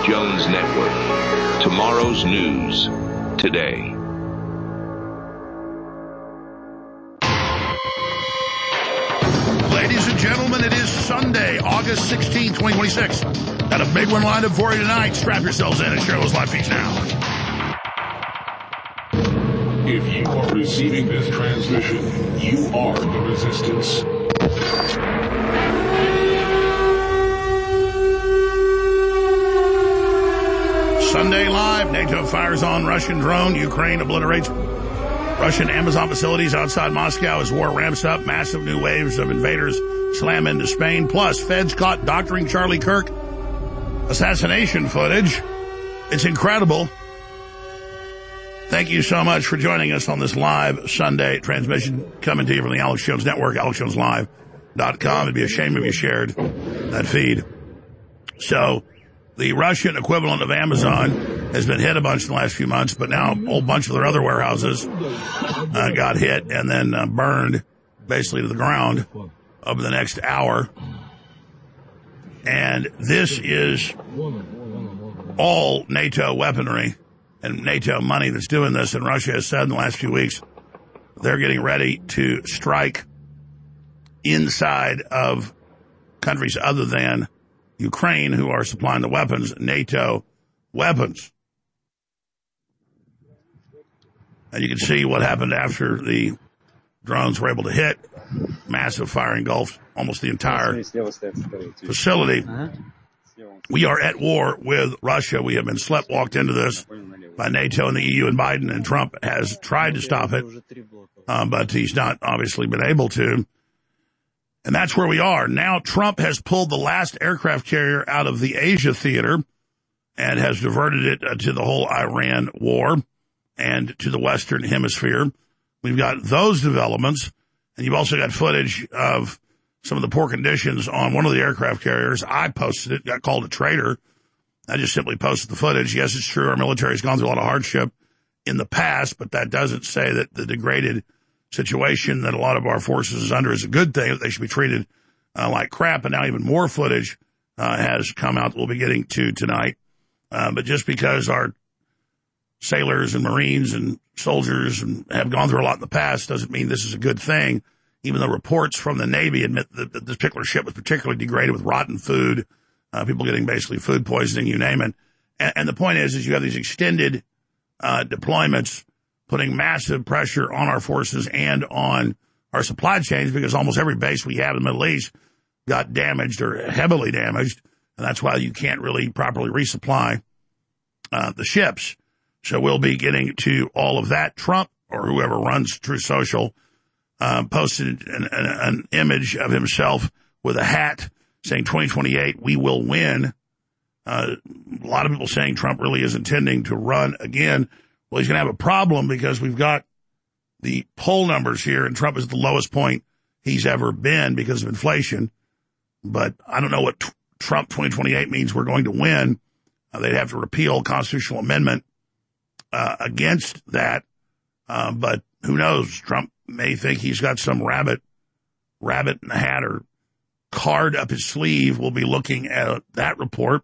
Jones Network. Tomorrow's news today. Ladies and gentlemen, it is Sunday, August 16, 2026. Got a big one lined up for you tonight. Strap yourselves in and share those live feeds now. If you are receiving this transmission, you are the resistance. Sunday Live, NATO fires on Russian drone. Ukraine obliterates Russian Amazon facilities outside Moscow as war ramps up. Massive new waves of invaders slam into Spain. Plus, feds caught doctoring Charlie Kirk. Assassination footage. It's incredible. Thank you so much for joining us on this live Sunday transmission coming to you from the Alex Jones Network, AlexJonesLive.com. It'd be a shame if you shared that feed. So, the Russian equivalent of Amazon has been hit a bunch in the last few months, but now a whole bunch of their other warehouses got hit and then burned basically to the ground over the next hour. And this is all NATO weaponry and NATO money that's doing this. And Russia has said in the last few weeks they're getting ready to strike inside of countries other than Ukraine, who are supplying the weapons, NATO weapons. And you can see what happened after the drones were able to hit. Massive fire engulfed almost the entire facility. We are at war with Russia. We have been sleptwalked into this by NATO and the EU, and Biden, and Trump has tried to stop it, but he's not obviously been able to. And that's where we are. Now Trump has pulled the last aircraft carrier out of the Asia theater and has diverted it to the whole Iran war and to the Western Hemisphere. We've got those developments, and you've also got footage of some of the poor conditions on one of the aircraft carriers. I posted it, got called a traitor. I just simply posted the footage. Yes, it's true, our military has gone through a lot of hardship in the past, but that doesn't say that the degraded situation that a lot of our forces is under is a good thing, that they should be treated like crap. And now even more footage has come out that we'll be getting to tonight. But just because our sailors and Marines and soldiers have gone through a lot in the past doesn't mean this is a good thing, even though reports from the Navy admit that this particular ship was particularly degraded with rotten food, people getting basically food poisoning, you name it. And the point is you have these extended deployments putting massive pressure on our forces and on our supply chains, because almost every base we have in the Middle East got damaged or heavily damaged, and that's why you can't really properly resupply the ships. So we'll be getting to all of that. Trump, or whoever runs Truth Social, posted an image of himself with a hat saying 2028, we will win. A lot of people saying Trump really is intending to run again. Well, he's going to have a problem because we've got the poll numbers here, and Trump is at the lowest point he's ever been because of inflation. But I don't know what Trump 2028 means we're going to win. They'd have to repeal constitutional amendment against that. But who knows? Trump may think he's got some rabbit in the hat or card up his sleeve. We'll be looking at that report.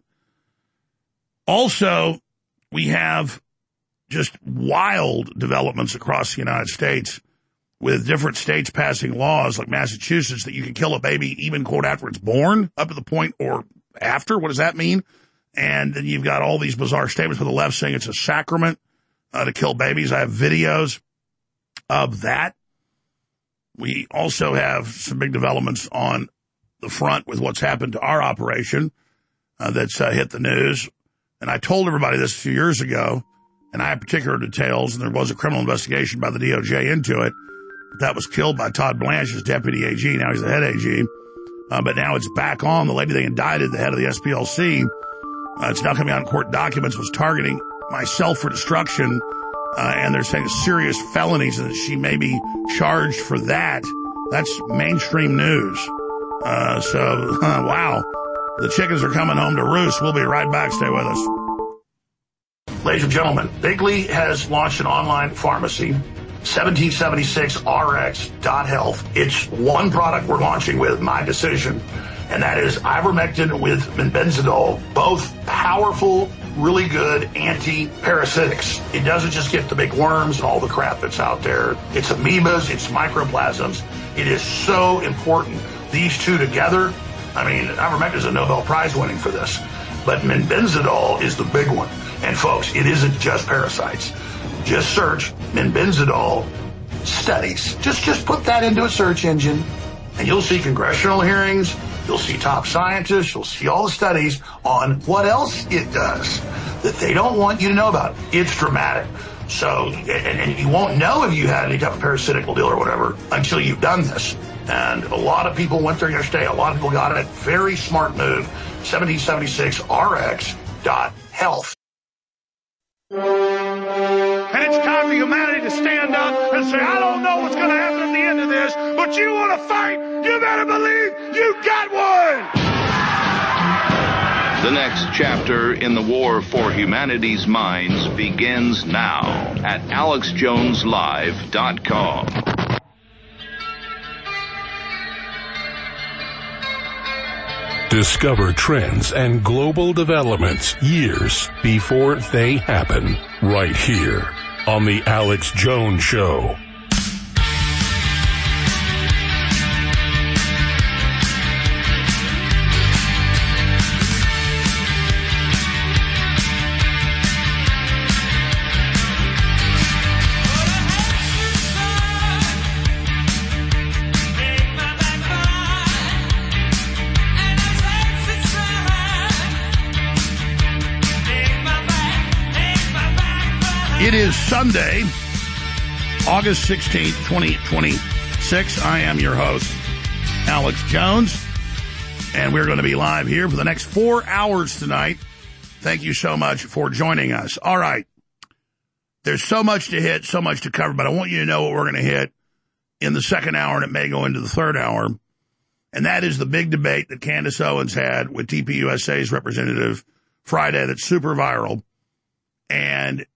Also, we have just wild developments across the United States, with different states passing laws like Massachusetts that you can kill a baby even, quote, after it's born, up to the point or after. What does that mean? And then you've got all these bizarre statements from the left saying it's a sacrament to kill babies. I have videos of that. We also have some big developments on the front with what's happened to our operation that's hit the news. And I told everybody this a few years ago, and I have particular details, and there was a criminal investigation by the DOJ into it. That was killed by Todd Blanche as deputy AG. Now he's the head AG. But now it's back on. The lady they indicted, the head of the SPLC, it's now coming out in court documents, was targeting myself for destruction. And they're saying serious felonies, and that she may be charged for that. That's mainstream news. Wow. The chickens are coming home to roost. We'll be right back. Stay with us. Ladies and gentlemen, Bigley has launched an online pharmacy, 1776rx.health. It's one product we're launching with, My Decision. and that is ivermectin with benzidol, both powerful, really good anti-parasitics. It doesn't just get the big worms and all the crap that's out there. It's amoebas, it's microplasms. It is so important. These two together, I mean, ivermectin is a Nobel Prize winning for this, but benzidol is the big one. And folks, it isn't just parasites. Just search benzidol studies. Just put that into a search engine, and you'll see congressional hearings, you'll see top scientists, you'll see all the studies on what else it does that they don't want you to know about. It's dramatic. So, and you won't know if you had any type of parasitical deal or whatever until you've done this. And a lot of people went there yesterday. A lot of people got it. Very smart move. 1776rx.health. And it's time for humanity to stand up and say, I don't know what's going to happen at the end of this, but you want to fight, you better believe you got one! The next chapter in the war for humanity's minds begins now at AlexJonesLive.com. Discover trends and global developments years before they happen, right here on The Alex Jones Show. It is Sunday, August 16th, 2026. I am your host, Alex Jones, and we're going to be live here for the next 4 hours tonight. Thank you so much for joining us. All right. There's so much to hit, so much to cover, but I want you to know what we're going to hit in the second hour, and it may go into the third hour, and that is the big debate that Candace Owens had with TPUSA's representative Friday that's super viral. And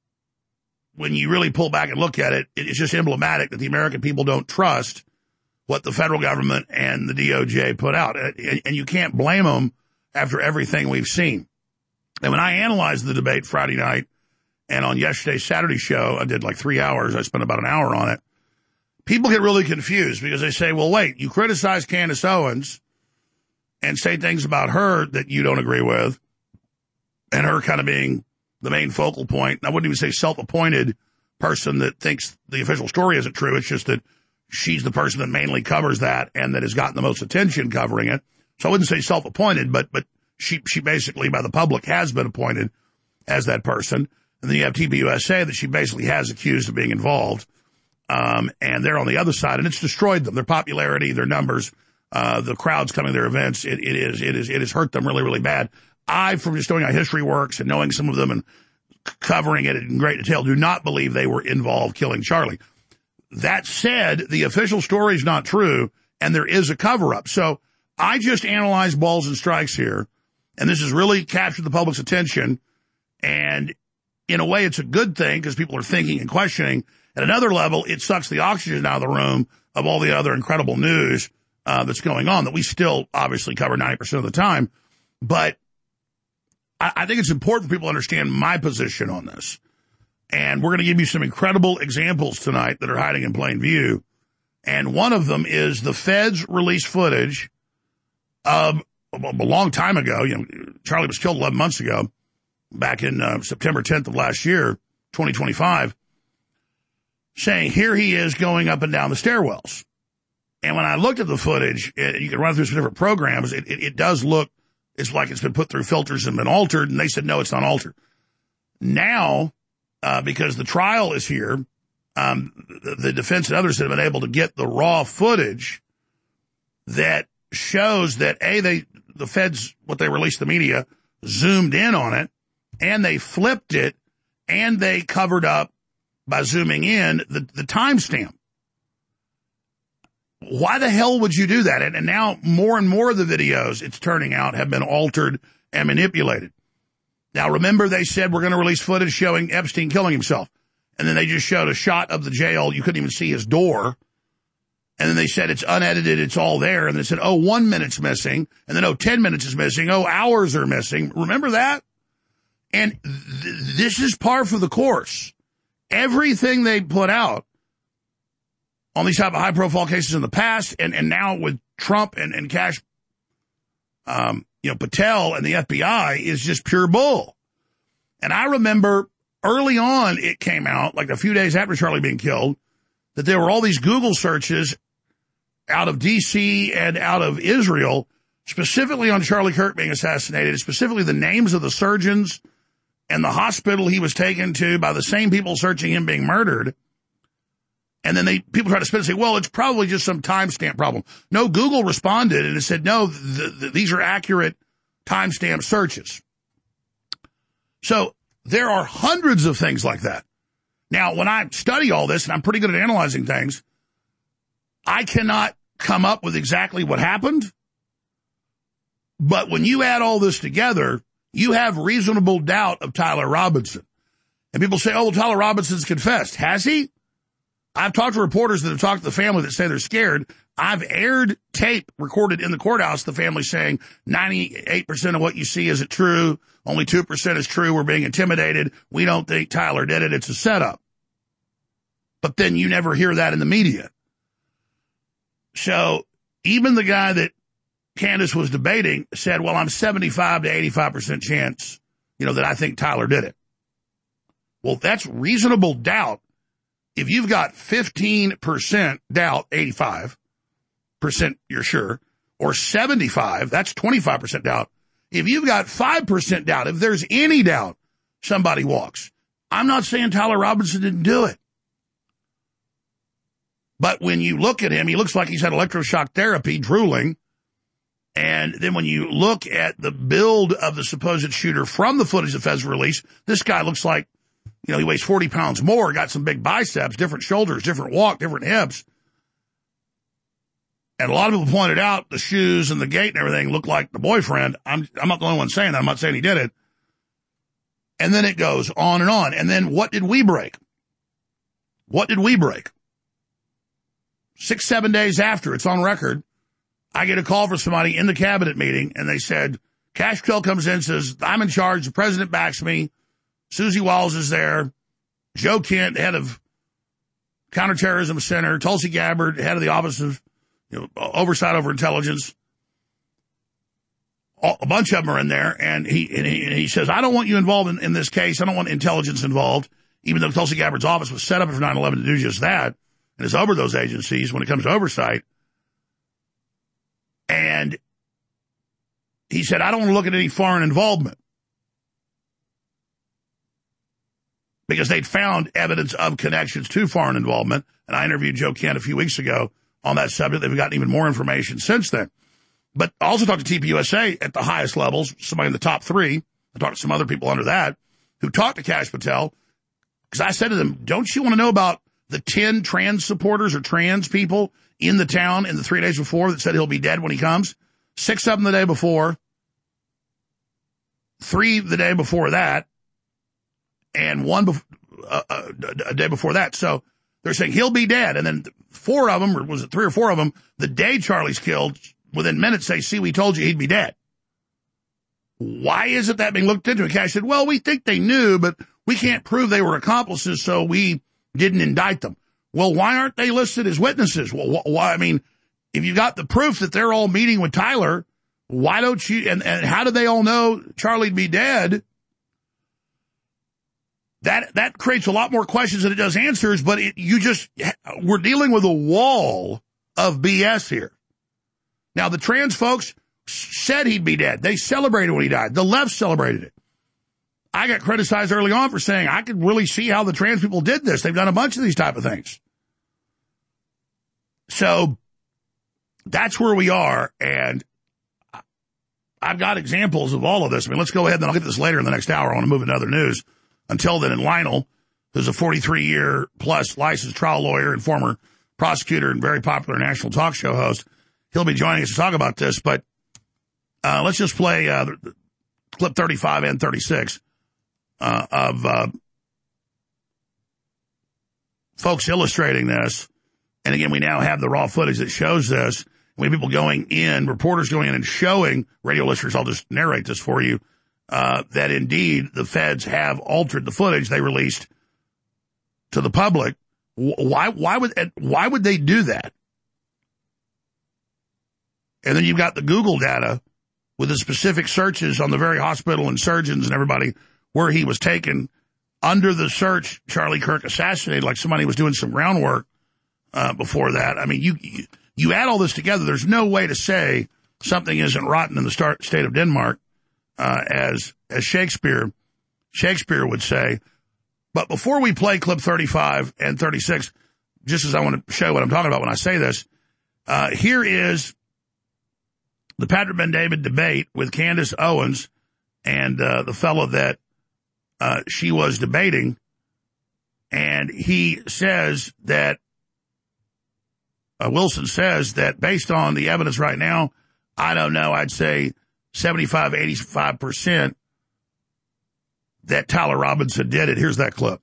when you really pull back and look at it, it's just emblematic that the American people don't trust what the federal government and the DOJ put out. And you can't blame them after everything we've seen. And when I analyzed the debate Friday night and on yesterday's Saturday show, I did like 3 hours. I spent about an hour on it. People get really confused because they say, well, wait, you criticize Candace Owens and say things about her that you don't agree with, and her kind of being the main focal point. I wouldn't even say self-appointed person that thinks the official story isn't true. It's just that she's the person that mainly covers that and that has gotten the most attention covering it. So I wouldn't say self-appointed, but she basically by the public has been appointed as that person. And then you have TPUSA that she basically has accused of being involved. And they're on the other side, and it's destroyed them. Their popularity, their numbers, the crowds coming to their events, it has hurt them really, really bad. I, from just doing how history works and knowing some of them and covering it in great detail, do not believe they were involved killing Charlie. That said, the official story is not true, and there is a cover-up. So I just analyzed balls and strikes here, and this has really captured the public's attention. And in a way, it's a good thing because people are thinking and questioning. At another level, it sucks the oxygen out of the room of all the other incredible news that's going on that we still obviously cover 90% of the time. But I think it's important for people to understand my position on this. And we're going to give you some incredible examples tonight that are hiding in plain view. And one of them is the feds released footage of a long time ago. You know, Charlie was killed 11 months ago, back in September 10th of last year, 2025, saying here he is going up and down the stairwells. And when I looked at the footage, you can run through some different programs, it does look, it's like it's been put through filters and been altered, and they said, no, it's not altered. Now, because the trial is here, the defense and others have been able to get the raw footage that shows that, the feds, what they released to the media, zoomed in on it, and they flipped it, and they covered up, by zooming in, the timestamp. Why the hell would you do that? And now more and more of the videos, it's turning out, have been altered and manipulated. Now, remember they said we're going to release footage showing Epstein killing himself. And then they just showed a shot of the jail. You couldn't even see his door. And then they said it's unedited, it's all there. And they said, 1 minute's missing. And then, 10 minutes is missing. Hours are missing. Remember that? And this is par for the course. Everything they put out on these type of high-profile cases in the past, and now with Trump and Kash, Patel and the FBI is just pure bull. And I remember early on it came out, like a few days after Charlie being killed, that there were all these Google searches out of D.C. and out of Israel, specifically on Charlie Kirk being assassinated, specifically the names of the surgeons and the hospital he was taken to by the same people searching him being murdered. And then people try to spin and say, well, it's probably just some timestamp problem. No, Google responded and it said, no, these are accurate timestamp searches. So there are hundreds of things like that. Now, when I study all this, and I'm pretty good at analyzing things, I cannot come up with exactly what happened. But when you add all this together, you have reasonable doubt of Tyler Robinson. And people say, well, Tyler Robinson's confessed. Has he? I've talked to reporters that have talked to the family that say they're scared. I've aired tape recorded in the courthouse, the family saying 98% of what you see isn't true. Only 2% is true. We're being intimidated. We don't think Tyler did it. It's a setup. But then you never hear that in the media. So even the guy that Candace was debating said, well, I'm 75 to 85% chance, that I think Tyler did it. Well, that's reasonable doubt. If you've got 15% doubt, 85% you're sure, or 75, that's 25% doubt. If you've got 5% doubt, if there's any doubt, somebody walks. I'm not saying Tyler Robinson didn't do it. But when you look at him, he looks like he's had electroshock therapy, drooling. And then when you look at the build of the supposed shooter from the footage the feds released, this guy looks like, he weighs 40 pounds more, got some big biceps, different shoulders, different walk, different hips. And a lot of people pointed out the shoes and the gait and everything look like the boyfriend. I'm not the only one saying that. I'm not saying he did it. And then it goes on and on. And then what did we break? 6-7 days after, it's on record, I get a call from somebody in the cabinet meeting, and they said, Kash Patel comes in and says, I'm in charge, the president backs me, Susie Wiles is there, Joe Kent, head of Counterterrorism Center, Tulsi Gabbard, head of the Office of Oversight over Intelligence. A bunch of them are in there, and he says, I don't want you involved in this case. I don't want intelligence involved, even though Tulsi Gabbard's office was set up for 9/11 to do just that, and is over those agencies when it comes to oversight. And he said, I don't want to look at any foreign involvement, because they'd found evidence of connections to foreign involvement. And I interviewed Joe Kent a few weeks ago on that subject. They've gotten even more information since then. But I also talked to TPUSA at the highest levels, somebody in the top 3. I talked to some other people under that who talked to Kash Patel, because I said to them, don't you want to know about the 10 trans supporters or trans people in the town in the 3 days before that said he'll be dead when he comes? 6 of them the day before, 3 the day before that, and 1 a day before that. So they're saying he'll be dead. And then 4 of them, or was it 3 or 4 of them, the day Charlie's killed, within minutes say, see, we told you he'd be dead. Why isn't that being looked into? And Kash said, well, we think they knew, but we can't prove they were accomplices, so we didn't indict them. Well, why aren't they listed as witnesses? Well, why? I mean, if you got the proof that they're all meeting with Tyler, why don't you, and how did they all know Charlie'd be dead? That creates a lot more questions than it does answers, but we're dealing with a wall of BS here. Now, the trans folks said he'd be dead. They celebrated when he died. The left celebrated it. I got criticized early on for saying I could really see how the trans people did this. They've done a bunch of these type of things. So that's where we are, and I've got examples of all of this. I mean, let's go ahead, and I'll get this later in the next hour. I want to move into other news. Until then, and Lionel, who's a 43-year-plus licensed trial lawyer and former prosecutor and very popular national talk show host, he'll be joining us to talk about this. But let's just play clip 35 and 36 of folks illustrating this And again, we now have the raw footage that shows this. We have people going in, reporters going in and showing, radio listeners, I'll just narrate this for you, that indeed the feds have altered the footage they released to the public. Why would they do that? And then you've got the Google data with the specific searches on the very hospital and surgeons and everybody where he was taken. Under the search, Charlie Kirk assassinated, like somebody was doing some groundwork before that. I mean, you add all this together, there's no way to say something isn't rotten in the state of Denmark, as Shakespeare would say. But before we play clip 35 and 36, just as I want to show what I'm talking about when I say this, here is the Patrick Ben-David debate with Candace Owens and the fellow that she was debating. And he says that, Wilson says that based on the evidence right now, I don't know, I'd say 75, 85% that Tyler Robinson did it. Here's that clip.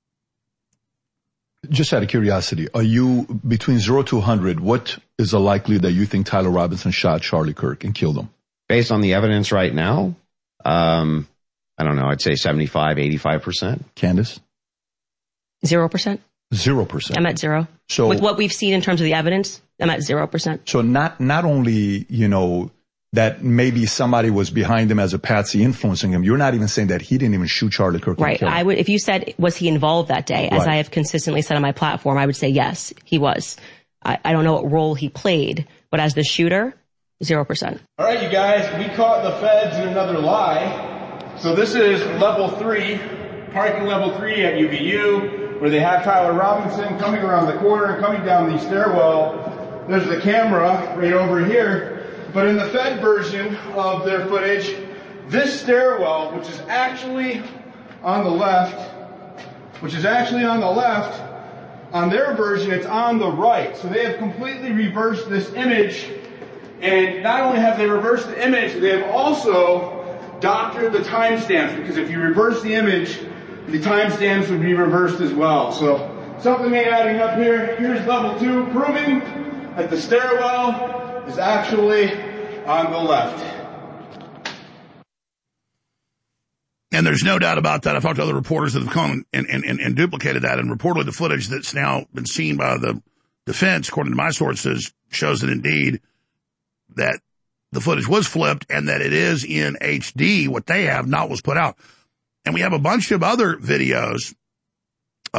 Just out of curiosity, are you, between 0 to 100, what is the likelihood that you think Tyler Robinson shot Charlie Kirk and killed him? Based on the evidence right now, I don't know, I'd say 75, 85%. Candace? 0%. 0%. I'm at 0. So with what we've seen in terms of the evidence, I'm at 0%. So not only, that maybe somebody was behind him as a patsy influencing him. You're not even saying that he didn't even shoot Charlie Kirk. Right. I would, if you said, was he involved that day, as I have consistently said on my platform, I would say yes, he was. I don't know what role he played, but as the shooter, 0%. All right, you guys, we caught the feds in another lie. So this is level 3, parking level 3 at UVU, where they have Tyler Robinson coming around the corner, coming down the stairwell. There's the camera right over here. But in the Fed version of their footage, this stairwell, which is actually on the left, on their version, it's on the right. So they have completely reversed this image. And not only have they reversed the image, they have also doctored the timestamps, because if you reverse the image, the timestamps would be reversed as well. So something ain't adding up here. Here's level 2, proving that the stairwell is actually on the left. And there's no doubt about that. I've talked to other reporters that have come and duplicated that, and reportedly the footage that's now been seen by the defense, according to my sources, shows that indeed that the footage was flipped and that it is in HD, what they have, not was put out. And we have a bunch of other videos that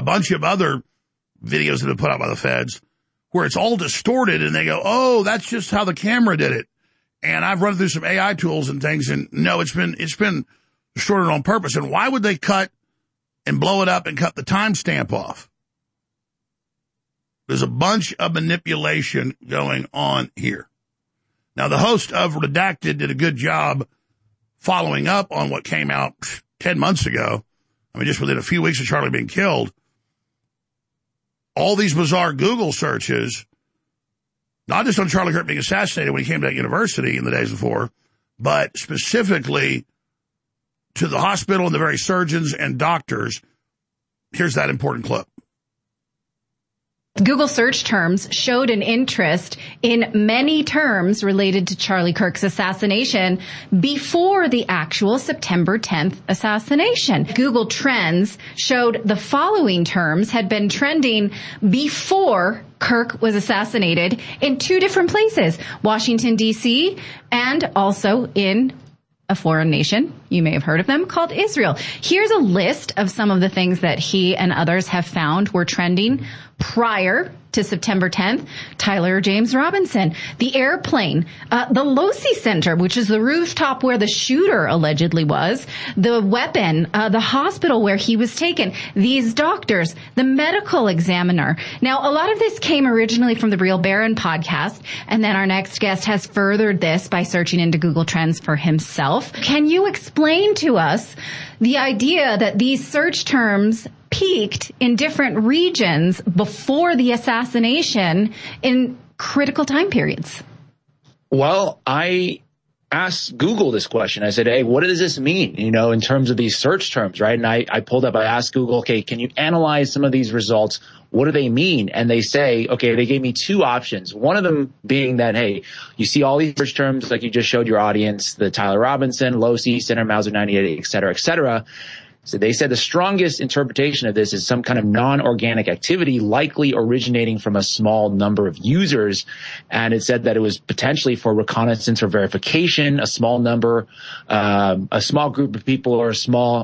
have been put out by the feds where it's all distorted and they go, oh, that's just how the camera did it. And I've run through some AI tools and things, and no, it's been distorted on purpose. And why would they cut and blow it up and cut the timestamp off? There's a bunch of manipulation going on here. Now, the host of Redacted did a good job following up on what came out 10 months ago. I mean, just within a few weeks of Charlie being killed. All these bizarre Google searches, not just on Charlie Kirk being assassinated when he came to that university in the days before, but specifically to the hospital and the very surgeons and doctors. Here's that important clip. Google search terms showed an interest in many terms related to Charlie Kirk's assassination before the actual September 10th assassination. Google Trends showed the following terms had been trending before Kirk was assassinated in 2 different places, Washington, D.C., and also in a foreign nation, you may have heard of them, called Israel. Here's a list of some of the things that he and others have found were trending prior to September 10th. Tyler James Robinson, the airplane, the Losi Center, which is the rooftop where the shooter allegedly was, the weapon, the hospital where he was taken, these doctors, the medical examiner. Now, a lot of this came originally from the Real Baron podcast, and then our next guest has furthered this by searching into Google Trends for himself. Can you explain to us the idea that these search terms peaked in different regions before the assassination in critical time periods? Well, I asked Google this question. I said, hey, what does this mean, in terms of these search terms, right? And I pulled up, I asked Google, okay, can you analyze some of these results? What do they mean? And they say, okay, they gave me two options. One of them being that, hey, you see all these search terms like you just showed your audience, the Tyler Robinson, Losi, Center, Mauser 98, et cetera, et cetera. So they said the strongest interpretation of this is some kind of non-organic activity likely originating from a small number of users. And it said that it was potentially for reconnaissance or verification, a small number, a small group of people or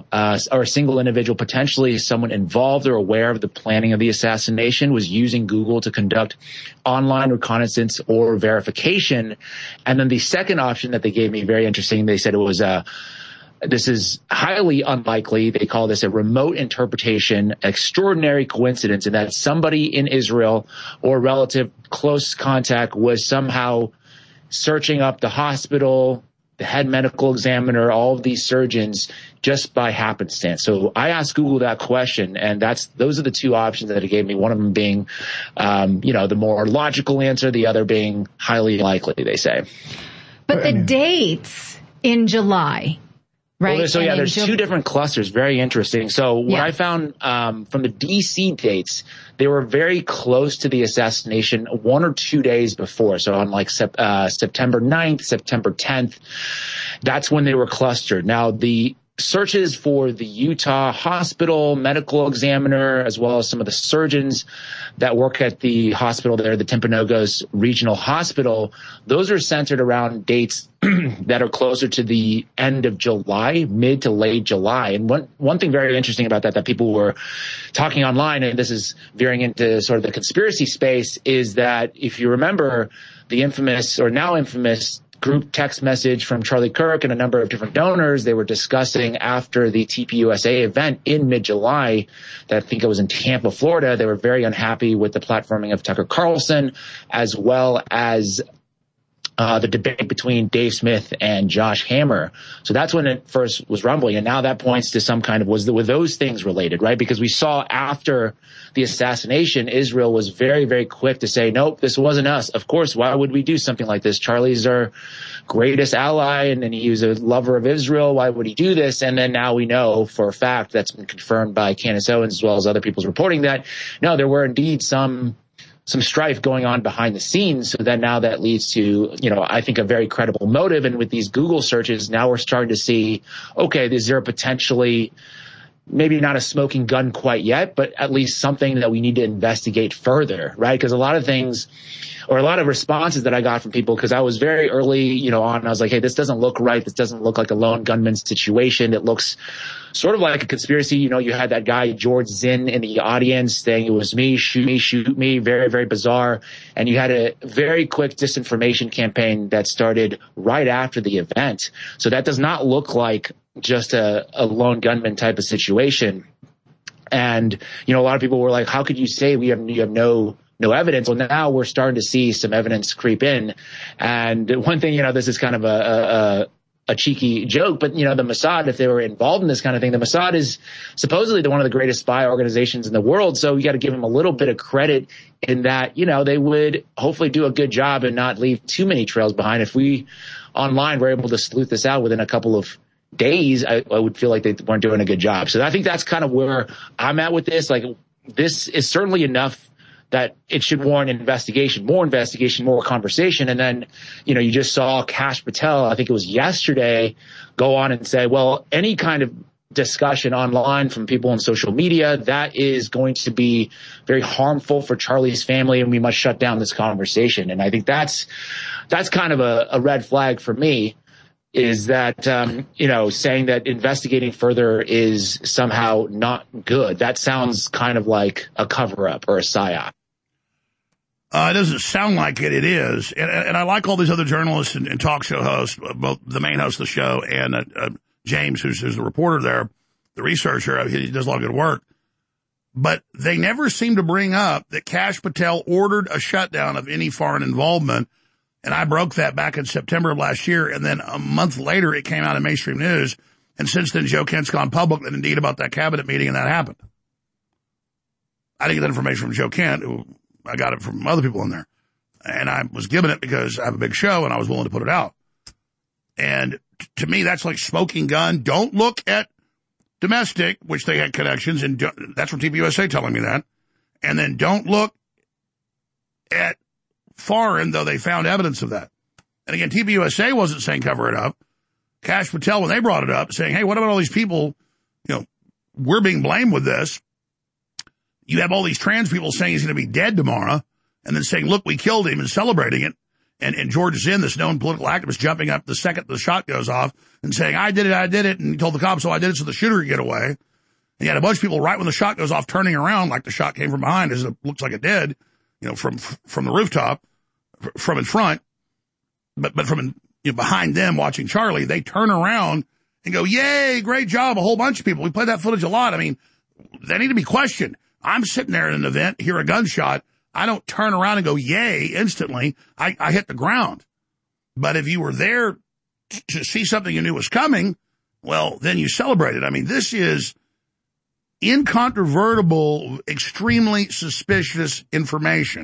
a single individual, potentially someone involved or aware of the planning of the assassination, was using Google to conduct online reconnaissance or verification. And then the second option that they gave me, very interesting, they said it was this is highly unlikely. They call this a remote interpretation, extraordinary coincidence, in that somebody in Israel or relative close contact was somehow searching up the hospital, the head medical examiner, all of these surgeons, just by happenstance. So I asked Google that question, and those are the two options that it gave me. One of them being, the more logical answer, the other being highly likely, they say. But the dates in July. Right. Well, there's two different clusters. Very interesting. So what I found from the DC dates, they were very close to the assassination 1 or 2 days before. So on September 9th, September 10th, that's when they were clustered. Now, the searches for the Utah hospital medical examiner, as well as some of the surgeons that work at the hospital there, the Timpanogos Regional Hospital, those are centered around dates that are closer to the end of July, mid to late July. And one thing very interesting about that people were talking online, and this is veering into sort of the conspiracy space, is that if you remember the infamous, or now infamous, group text message from Charlie Kirk and a number of different donors, they were discussing after the TPUSA event in mid-July, that I think it was in Tampa, Florida, they were very unhappy with the platforming of Tucker Carlson, as well as the debate between Dave Smith and Josh Hammer. So that's when it first was rumbling. And now that points to some kind of, were those things related, right? Because we saw after the assassination, Israel was very, very quick to say, nope, this wasn't us. Of course, why would we do something like this? Charlie's our greatest ally, and then he was a lover of Israel. Why would he do this? And then now we know for a fact, that's been confirmed by Candace Owens as well as other people's reporting, that no, there were indeed some strife going on behind the scenes. So then now that leads to, I think a very credible motive. And with these Google searches, now we're starting to see, okay, is there potentially, maybe not a smoking gun quite yet, but at least something that we need to investigate further, right? Because a lot of things, or a lot of responses that I got from people, because I was very early, on, I was like, hey, this doesn't look right. This doesn't look like a lone gunman situation. It looks sort of like a conspiracy. You had that guy, George Zinn, in the audience saying it was me, shoot me. Very, very bizarre. And you had a very quick disinformation campaign that started right after the event. So that does not look like just a lone gunman type of situation. And, a lot of people were like, how could you say you have no evidence? Well, now we're starting to see some evidence creep in. And one thing, this is kind of a cheeky joke, but the Mossad, if they were involved in this kind of thing, the Mossad is supposedly one of the greatest spy organizations in the world. So you got to give them a little bit of credit in that, they would hopefully do a good job and not leave too many trails behind. If we online were able to sleuth this out within a couple of days, I would feel like they weren't doing a good job. So I think that's kind of where I'm at with this. Like, this is certainly enough that it should warrant more conversation. And then, you just saw Kash Patel, I think it was yesterday, go on and say, well, any kind of discussion online from people on social media, that is going to be very harmful for Charlie's family, and we must shut down this conversation. And I think that's kind of a red flag for me, is that, saying that investigating further is somehow not good. That sounds kind of like a cover-up or a psyop. It doesn't sound like it. It is. And I like all these other journalists and talk show hosts, both the main host of the show and James, who's the reporter there, the researcher. He does a lot of good work. But they never seem to bring up that Kash Patel ordered a shutdown of any foreign involvement. And I broke that back in September of last year. And then a month later, it came out in mainstream news. And since then, Joe Kent's gone public and indeed about that cabinet meeting, and that happened. I didn't get that information from Joe Kent. I got it from other people in there. And I was given it because I have a big show and I was willing to put it out. And to me, that's like smoking gun. Don't look at domestic, which they had connections, and that's from TPUSA telling me that. And then don't look at foreign, though they found evidence of that. And again, TPUSA wasn't saying cover it up. Kash Patel, when they brought it up, saying, hey, what about all these people, we're being blamed with this. You have all these trans people saying he's going to be dead tomorrow, and then saying, look, we killed him, and celebrating it. And George Zinn, this known political activist, jumping up the second the shot goes off and saying, I did it, and he told the cops, I did it so the shooter could get away. And you had a bunch of people right when the shot goes off turning around like the shot came from behind, as it looks like it did, from the rooftop, from in front, but from behind them watching Charlie, they turn around and go, yay, great job, a whole bunch of people. We play that footage a lot. I mean, they need to be questioned. I'm sitting there at an event, hear a gunshot. I don't turn around and go, yay, instantly. I hit the ground. But if you were there to see something you knew was coming, well, then you celebrate it. I mean, this is incontrovertible, extremely suspicious information.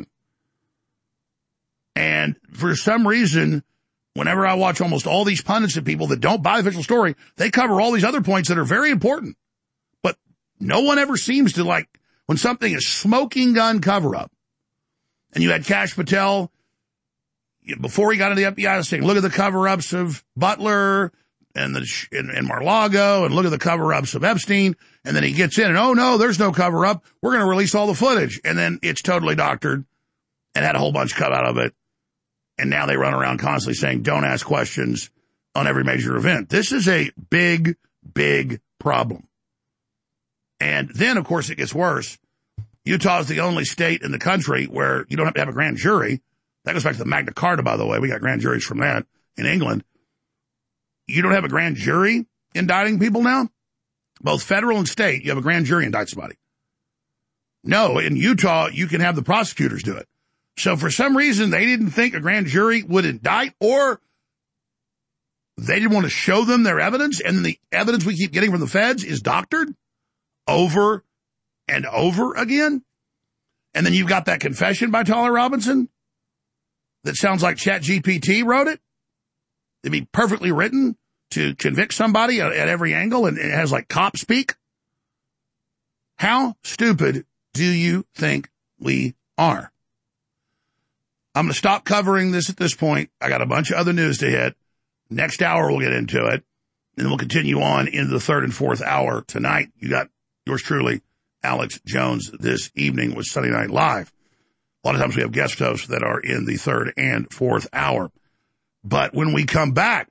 And for some reason, whenever I watch almost all these pundits and people that don't buy the official story, they cover all these other points that are very important. But no one ever seems to, like, when something is smoking gun cover-up, and you had Kash Patel, before he got into the FBI, saying, look at the cover-ups of Butler and Mar-a-Lago, and look at the cover-ups of Epstein. And then he gets in, and oh, no, there's no cover-up. We're going to release all the footage. And then it's totally doctored and had a whole bunch cut out of it. And now they run around constantly saying, don't ask questions on every major event. This is a big, big problem. And then, of course, it gets worse. Utah is the only state in the country where you don't have to have a grand jury. That goes back to the Magna Carta, by the way. We got grand juries from that in England. You don't have a grand jury indicting people now? Both federal and state, you have a grand jury indict somebody. No, in Utah, you can have the prosecutors do it. So for some reason, they didn't think a grand jury would indict, or they didn't want to show them their evidence, and the evidence we keep getting from the feds is doctored over and over again. And then you've got that confession by Tyler Robinson that sounds like ChatGPT wrote it. It'd be perfectly written to convict somebody at every angle, and it has like cop speak. How stupid do you think we are? I'm going to stop covering this at this point. I got a bunch of other news to hit. Next hour, we'll get into it. And we'll continue on into the third and fourth hour tonight. You got yours truly, Alex Jones, this evening with Sunday Night Live. A lot of times we have guest hosts that are in the third and fourth hour. But when we come back,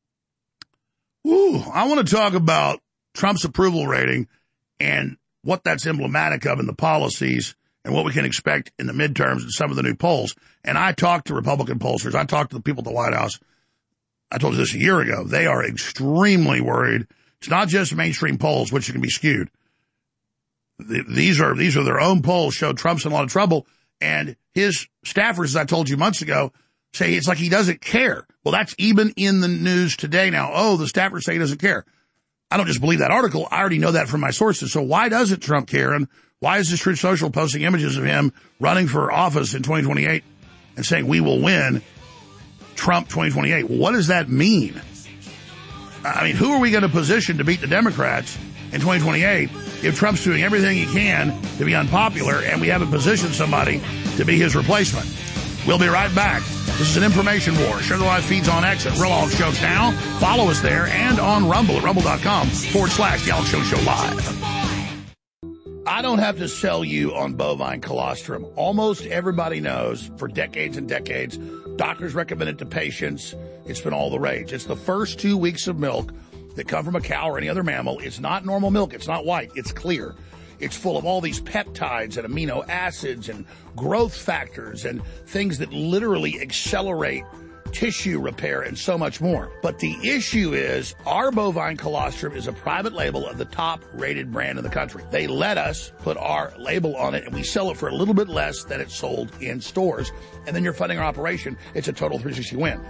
I want to talk about Trump's approval rating and what that's emblematic of in the policies and what we can expect in the midterms and some of the new polls. And I talked to Republican pollsters. I talked to the people at the White House. I told you this a year ago. They are extremely worried. It's not just mainstream polls, which can be skewed. These are their own polls show Trump's in a lot of trouble. And his staffers, as I told you months ago, say it's like he doesn't care. Well, that's even in the news today now. Oh, the staffers say he doesn't care. I don't just believe that article. I already know that from my sources. So why doesn't Trump care? And why is this Truth Social posting images of him running for office in 2028 and saying we will win Trump 2028? What does that mean? I mean, who are we going to position to beat the Democrats in 2028 if Trump's doing everything he can to be unpopular and we haven't positioned somebody to be his replacement? We'll be right back. This is an information war. Share the live feeds on X at Real Alex Jones Now. Follow us there and on Rumble at rumble.com/The Alex Jones Show Live. I don't have to sell you on bovine colostrum. Almost everybody knows for decades and decades, doctors recommend it to patients. It's been all the rage. It's the first 2 weeks of milk that come from a cow or any other mammal. It's not normal milk. It's not white. It's clear. It's full of all these peptides and amino acids and growth factors and things that literally accelerate tissue repair and so much more. But the issue is our bovine colostrum is a private label of the top-rated brand in the country. They let us put our label on it, and we sell it for a little bit less than it's sold in stores. And then you're funding our operation. It's a total 360 win.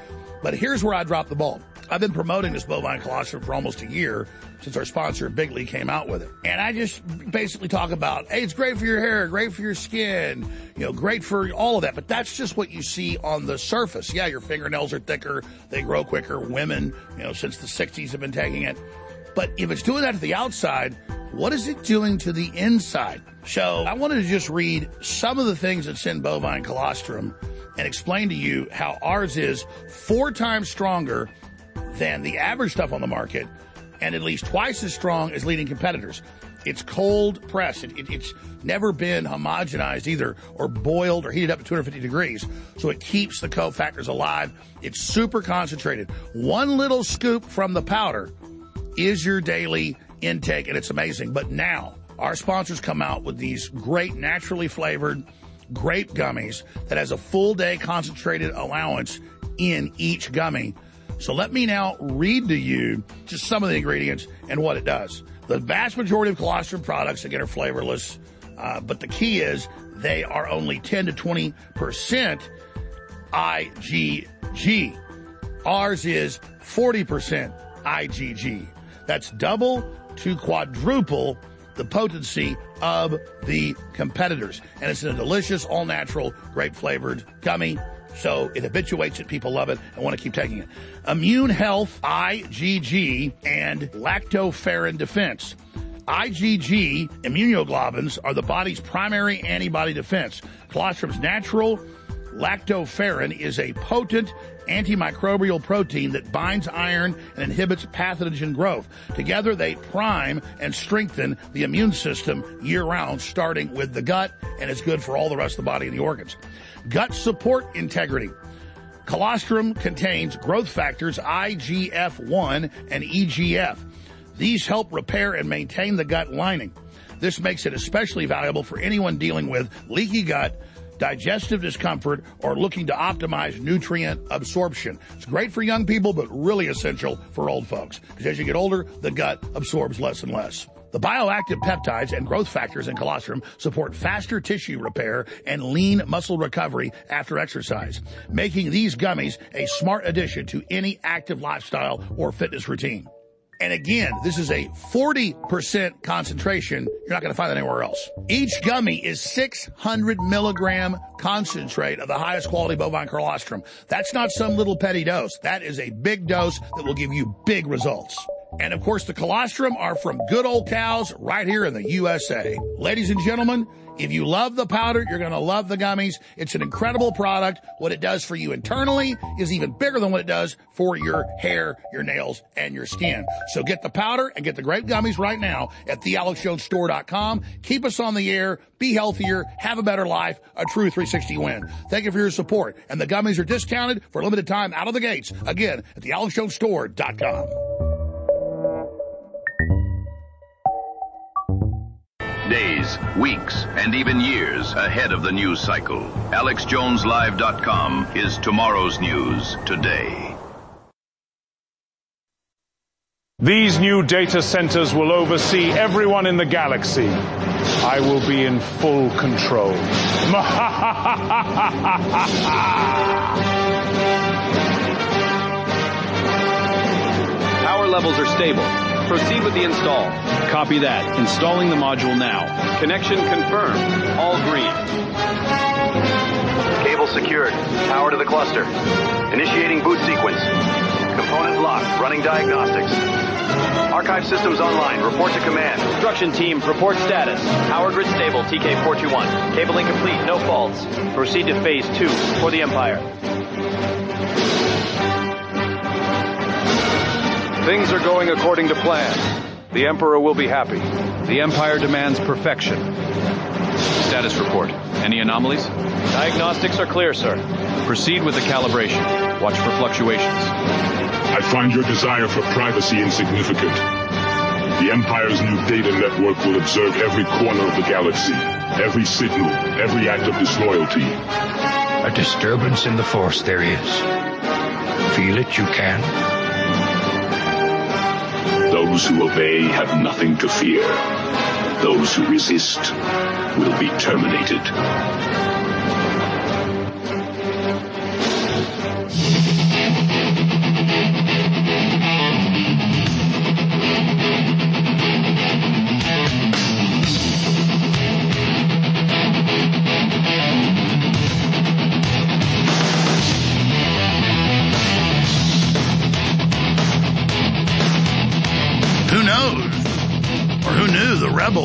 But here's where I dropped the ball. I've been promoting this bovine colostrum for almost a year since our sponsor, Bigley, came out with it. And I just basically talk about, hey, it's great for your hair, great for your skin, great for all of that. But that's just what you see on the surface. Yeah, your fingernails are thicker, they grow quicker. Women, since the 60s have been taking it. But if it's doing that to the outside, what is it doing to the inside? So I wanted to just read some of the things that's in bovine colostrum and explain to you how ours is 4 times stronger than the average stuff on the market and at least twice as strong as leading competitors. It's cold pressed. It's never been homogenized either or boiled or heated up to 250 degrees. So it keeps the cofactors alive. It's super concentrated. 1 little scoop from the powder is your daily intake, and it's amazing. But now our sponsors come out with these great naturally flavored grape gummies that has a full day concentrated allowance in each gummy. So let me now read to you just some of the ingredients and what it does. The vast majority of colostrum products, again, are flavorless, but the key is they are only 10 to 20% IgG. Ours is 40% IgG. That's double to quadruple the potency of the competitors. And it's a delicious, all-natural, grape-flavored gummy. So it habituates it. People love it and want to keep taking it. Immune health, IgG, and lactoferrin defense. IgG immunoglobulins are the body's primary antibody defense. Colostrum's natural lactoferrin is a potent antimicrobial protein that binds iron and inhibits pathogen growth. Together, they prime and strengthen the immune system year-round, starting with the gut, and it's good for all the rest of the body and the organs. Gut support integrity. Colostrum contains growth factors IGF-1 and EGF. These help repair and maintain the gut lining. This makes it especially valuable for anyone dealing with leaky gut, digestive discomfort, or looking to optimize nutrient absorption. It's great for young people, but really essential for old folks, because as you get older, the gut absorbs less and less. The bioactive peptides and growth factors in colostrum support faster tissue repair and lean muscle recovery after exercise, making these gummies a smart addition to any active lifestyle or fitness routine. And again, this is a 40% concentration. You're not going to find that anywhere else. Each gummy is 600 milligram concentrate of the highest quality bovine colostrum. That's not some little petty dose. That is a big dose that will give you big results. And of course, the colostrum are from good old cows right here in the USA. Ladies and gentlemen, if you love the powder, you're going to love the gummies. It's an incredible product. What it does for you internally is even bigger than what it does for your hair, your nails, and your skin. So get the powder and get the great gummies right now at thealexjonesstore.com. Keep us on the air. Be healthier. Have a better life. A true 360 win. Thank you for your support. And the gummies are discounted for a limited time out of the gates. Again, at thealexjonesstore.com. Days, weeks, and even years ahead of the news cycle. AlexJonesLive.com is tomorrow's news today. These new data centers will oversee everyone in the galaxy. I will be in full control. Power levels are stable. Proceed with the install. Copy that. Installing the module now. Connection confirmed. All green. Cable secured. Power to the cluster. Initiating boot sequence. Component locked. Running diagnostics. Archive systems online. Report to command. Construction team, report status. Power grid stable. TK421. Cabling complete. No faults. Proceed to phase 2 for the Empire. Things are going according to plan. The Emperor will be happy. The Empire demands perfection. Status report. Any anomalies? Diagnostics are clear, sir. Proceed with the calibration. Watch for fluctuations. I find your desire for privacy insignificant. The Empire's new data network will observe every corner of the galaxy, every signal, every act of disloyalty. A disturbance in the Force there is. Feel it you can. Those who obey have nothing to fear. Those who resist will be terminated.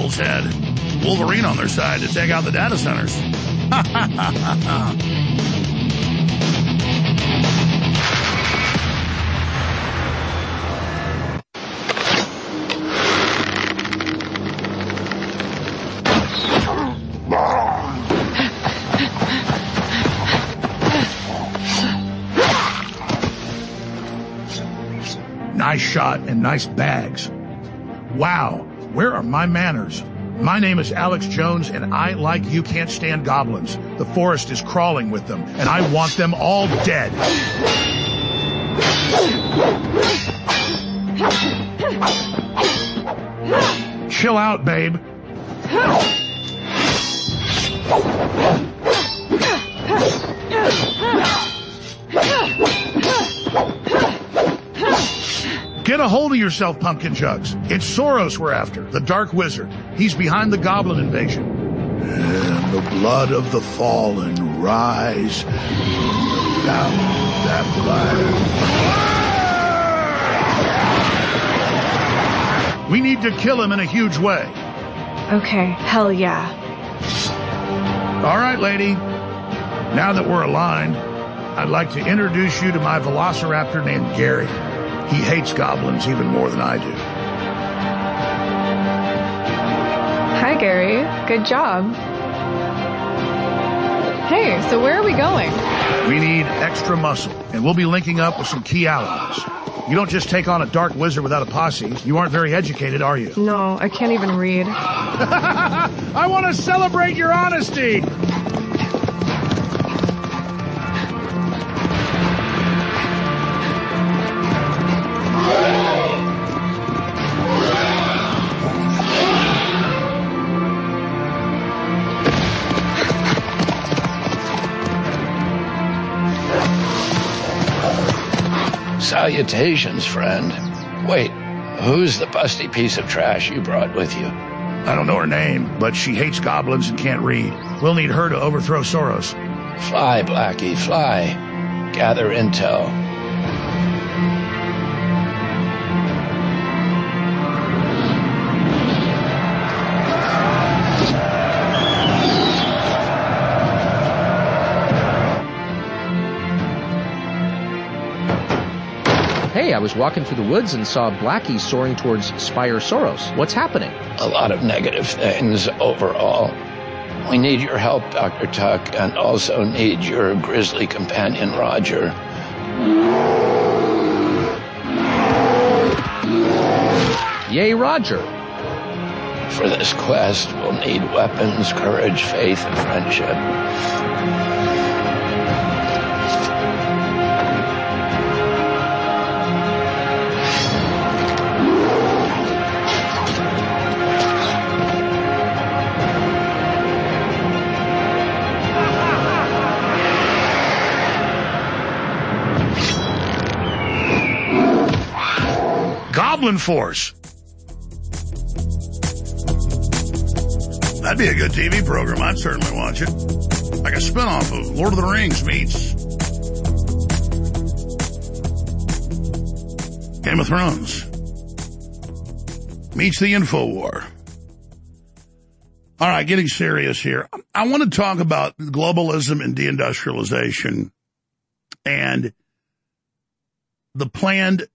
Generals had Wolverine on their side to take out the data centers. Nice shot and nice bags. Wow, where are my manners? My name is Alex Jones, and I, like you, can't stand goblins. The forest is crawling with them, and I want them all dead. Chill out, babe. Get a hold of yourself, Pumpkin Jugs. It's Soros we're after, the Dark Wizard. He's behind the goblin invasion. And the blood of the fallen rise down that blood. We need to kill him in a huge way. Okay, hell yeah. All right, lady. Now that we're aligned, I'd like to introduce you to my velociraptor named Gary. He hates goblins even more than I do. Hi, Gary. Good job. Hey, so where are we going? We need extra muscle, and we'll be linking up with some key allies. You don't just take on a dark wizard without a posse. You aren't very educated, are you? No, I can't even read. I want to celebrate your honesty. Salutations, friend. Wait, who's the busty piece of trash you brought with you? I don't know her name, but she hates goblins and can't read. We'll need her to overthrow Soros. Fly, Blackie, fly. Gather intel. Hey, I was walking through the woods and saw Blackie soaring towards Spire Soros. What's happening? A lot of negative things overall. We need your help, Dr. Tuck, and also need your grisly companion, Roger. Yay, Roger. For this quest, we'll need weapons, courage, faith, and friendship. Goblin Force. That'd be a good TV program. I'd certainly watch it. Like a spinoff of Lord of the Rings meets Game of Thrones. Meets the InfoWar. All right, getting serious here. I want to talk about globalism and deindustrialization and the planned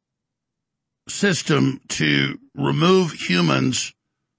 system to remove humans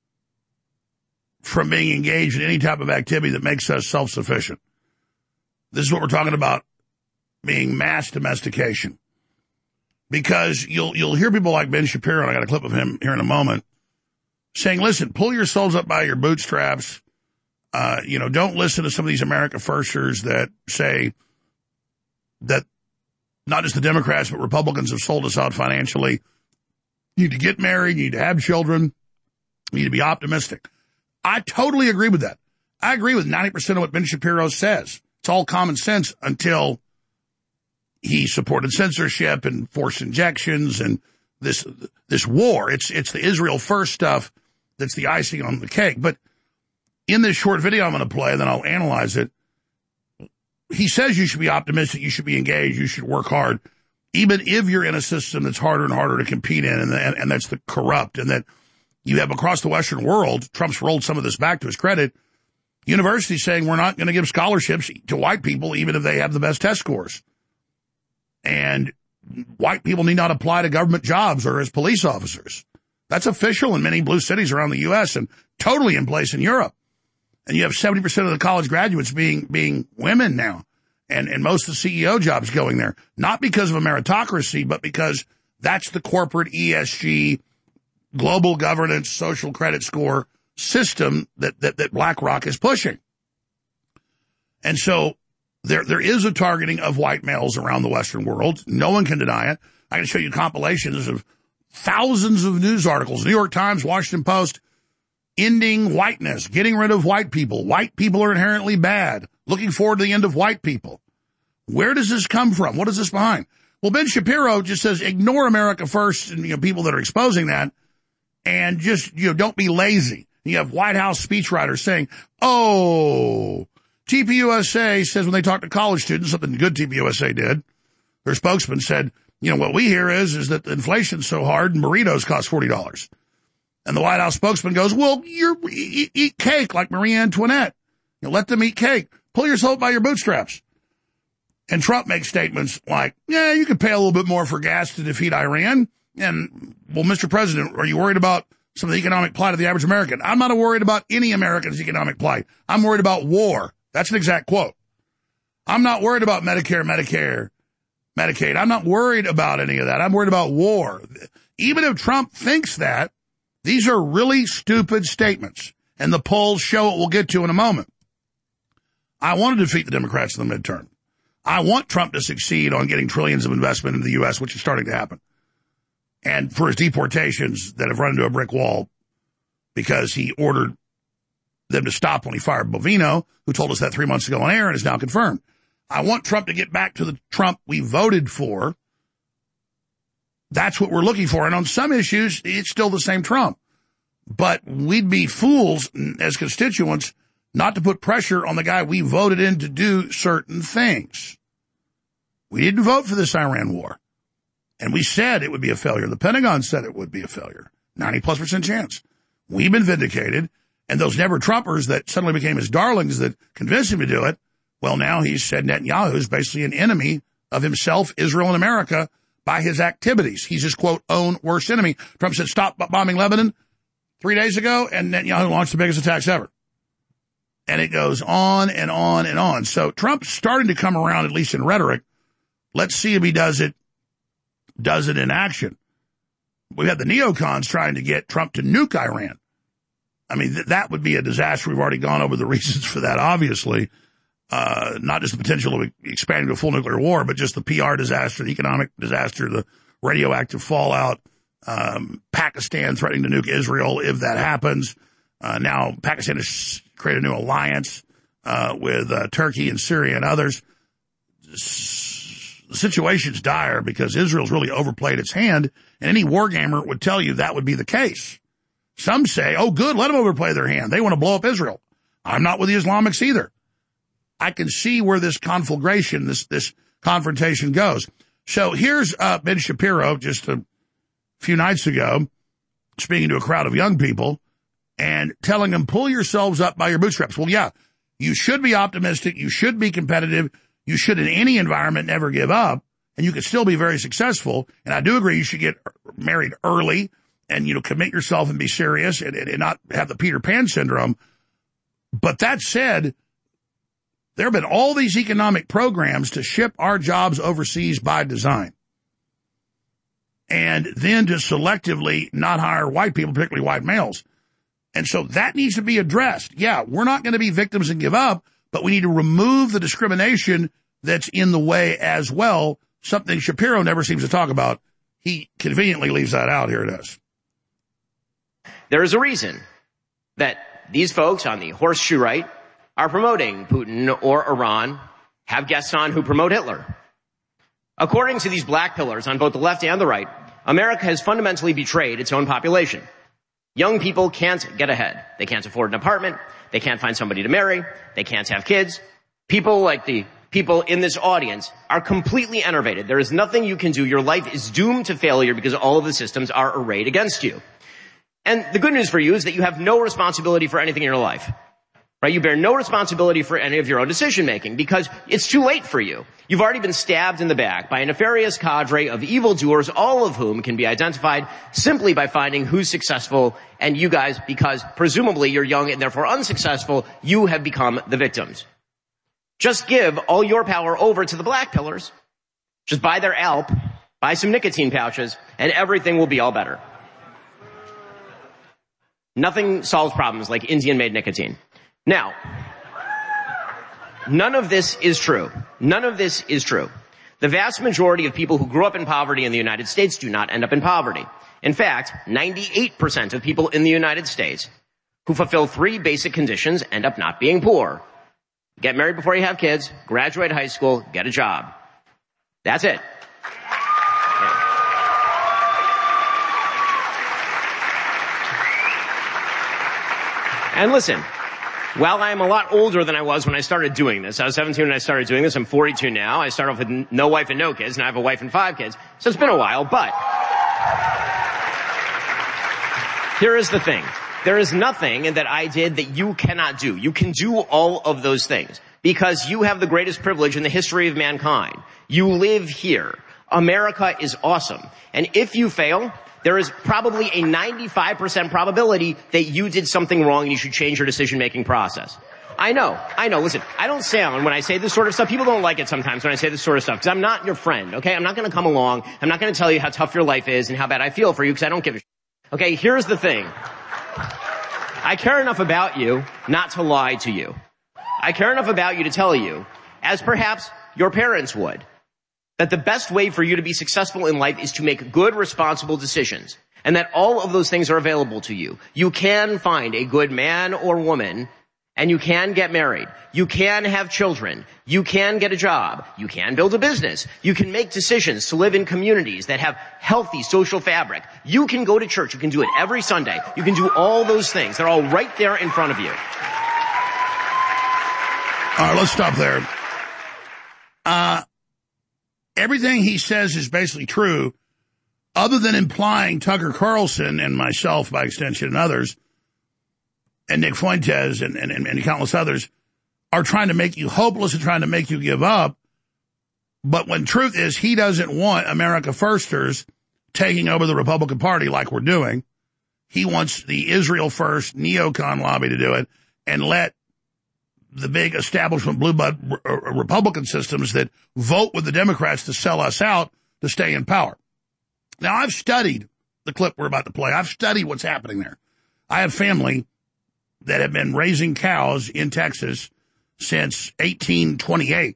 from being engaged in any type of activity that makes us self-sufficient. This is what we're talking about, being mass domestication. Because you'll hear people like Ben Shapiro, and I got a clip of him here in a moment, saying, listen, pull yourselves up by your bootstraps. Don't listen to some of these America Firsters that say that not just the Democrats, but Republicans have sold us out financially. You need to get married. You need to have children. You need to be optimistic. I totally agree with that. I agree with 90% of what Ben Shapiro says. It's all common sense until he supported censorship and forced injections and this war. It's the Israel first stuff that's the icing on the cake. But in this short video I'm going to play, and then I'll analyze it, he says you should be optimistic, you should be engaged, you should work hard, even if you're in a system that's harder and harder to compete in, and that's the corrupt, and that You have across the Western world, Trump's rolled some of this back to his credit, universities saying we're not going to give scholarships to white people even if they have the best test scores. And white people need not apply to government jobs or as police officers. That's official in many blue cities around the U.S. and totally in place in Europe. And you have 70% of the college graduates being women now. And most of the CEO jobs going there. Not because of a meritocracy, but because that's the corporate ESG, global governance, social credit score system that BlackRock is pushing. And so there is a targeting of white males around the Western world. No one can deny it. I can show you compilations of thousands of news articles, New York Times, Washington Post, ending whiteness, getting rid of white people. White people are inherently bad. Looking forward to the end of white people. Where does this come from? What is this behind? Well, Ben Shapiro just says ignore America first and people that are exposing that and just don't be lazy. You have White House speechwriters saying, oh, TPUSA says when they talk to college students, something good TPUSA did, their spokesman said, what we hear is that the inflation's so hard and burritos cost $40. And the White House spokesman goes, well, eat cake like Marie Antoinette. Let them eat cake. Pull yourself by your bootstraps. And Trump makes statements like, yeah, you could pay a little bit more for gas to defeat Iran. And, well, Mr. President, are you worried about some of the economic plight of the average American? I'm not worried about any American's economic plight. I'm worried about war. That's an exact quote. I'm not worried about Medicare, Medicaid. I'm not worried about any of that. I'm worried about war. Even if Trump thinks that, these are really stupid statements. And the polls show what we'll get to in a moment. I want to defeat the Democrats in the midterm. I want Trump to succeed on getting trillions of investment in the U.S., which is starting to happen. And for his deportations that have run into a brick wall because he ordered them to stop when he fired Bovino, who told us that 3 months ago on air and is now confirmed. I want Trump to get back to the Trump we voted for. That's what we're looking for. And on some issues, it's still the same Trump. But we'd be fools as constituents not to put pressure on the guy we voted in to do certain things. We didn't vote for this Iran war. And we said it would be a failure. The Pentagon said it would be a failure. 90+% chance. We've been vindicated. And those never-Trumpers that suddenly became his darlings that convinced him to do it, well, now he's said Netanyahu is basically an enemy of himself, Israel, and America by his activities. He's his, quote, own worst enemy. Trump said stop bombing Lebanon 3 days ago, and Netanyahu launched the biggest attacks ever. And it goes on and on and on. So Trump's starting to come around, at least in rhetoric. Let's see if he does it in action. We've had the neocons trying to get Trump to nuke Iran. I mean, that would be a disaster. We've already gone over the reasons for that, obviously. Not just the potential of expanding to a full nuclear war, but just the PR disaster, the economic disaster, the radioactive fallout, Pakistan threatening to nuke Israel if that happens. Now Pakistan has created a new alliance with Turkey and Syria and others. The situation's dire because Israel's really overplayed its hand, and any war gamer would tell you that would be the case. Some say, oh, good, let them overplay their hand. They want to blow up Israel. I'm not with the Islamics either. I can see where this conflagration, this confrontation goes. So here's Ben Shapiro just a few nights ago speaking to a crowd of young people and telling them, pull yourselves up by your bootstraps. Well, yeah, you should be optimistic. You should be competitive. You should, in any environment, never give up, and you could still be very successful. And I do agree you should get married early and, commit yourself and be serious and not have the Peter Pan syndrome. But that said, there have been all these economic programs to ship our jobs overseas by design. And then to selectively not hire white people, particularly white males. And so that needs to be addressed. Yeah, we're not going to be victims and give up, but we need to remove the discrimination that's in the way as well, something Shapiro never seems to talk about. He conveniently leaves that out. Here it is. There is a reason that these folks on the horseshoe right are promoting Putin or Iran, have guests on who promote Hitler. According to these black pillars on both the left and the right, America has fundamentally betrayed its own population. Young people can't get ahead. They can't afford an apartment. They can't find somebody to marry. They can't have kids. People like the people in this audience are completely enervated. There is nothing you can do. Your life is doomed to failure because all of the systems are arrayed against you. And the good news for you is that you have no responsibility for anything in your life. Right? You bear no responsibility for any of your own decision making because it's too late for you. You've already been stabbed in the back by a nefarious cadre of evildoers, all of whom can be identified simply by finding who's successful, and you guys, because presumably you're young and therefore unsuccessful, you have become the victims. Just give all your power over to the black pillars. Just buy their Alp, buy some nicotine pouches, and everything will be all better. Nothing solves problems like Indian-made nicotine. Now, none of this is true. None of this is true. The vast majority of people who grew up in poverty in the United States do not end up in poverty. In fact, 98% of people in the United States who fulfill 3 basic conditions end up not being poor. Get married before you have kids, graduate high school, get a job. That's it. And listen, while I am a lot older than I was when I started doing this, I was 17 when I started doing this, I'm 42 now, I started off with no wife and no kids, and I have a wife and 5 kids, so it's been a while, but here is the thing. There is nothing that I did that you cannot do. You can do all of those things because you have the greatest privilege in the history of mankind. You live here. America is awesome. And if you fail, there is probably a 95% probability that you did something wrong and you should change your decision-making process. I know. Listen, I don't sound, when I say this sort of stuff, people don't like it sometimes when I say this sort of stuff, because I'm not your friend, okay? I'm not going to come along. I'm not going to tell you how tough your life is and how bad I feel for you, because I don't give a shit. Okay, here's the thing. I care enough about you not to lie to you. I care enough about you to tell you, as perhaps your parents would, that the best way for you to be successful in life is to make good, responsible decisions, and that all of those things are available to you. You can find a good man or woman, and you can get married. You can have children. You can get a job. You can build a business. You can make decisions to live in communities that have healthy social fabric. You can go to church. You can do it every Sunday. You can do all those things. They're all right there in front of you. All right, let's stop there. Everything he says is basically true, other than implying Tucker Carlson and myself, by extension, and others, and Nick Fuentes and countless others, are trying to make you hopeless and trying to make you give up. But when truth is, he doesn't want America Firsters taking over the Republican Party like we're doing. He wants the Israel First neocon lobby to do it and let the big establishment blue blood Republican systems that vote with the Democrats to sell us out to stay in power. Now, I've studied the clip we're about to play. I've studied what's happening there. I have family that have been raising cows in Texas since 1828.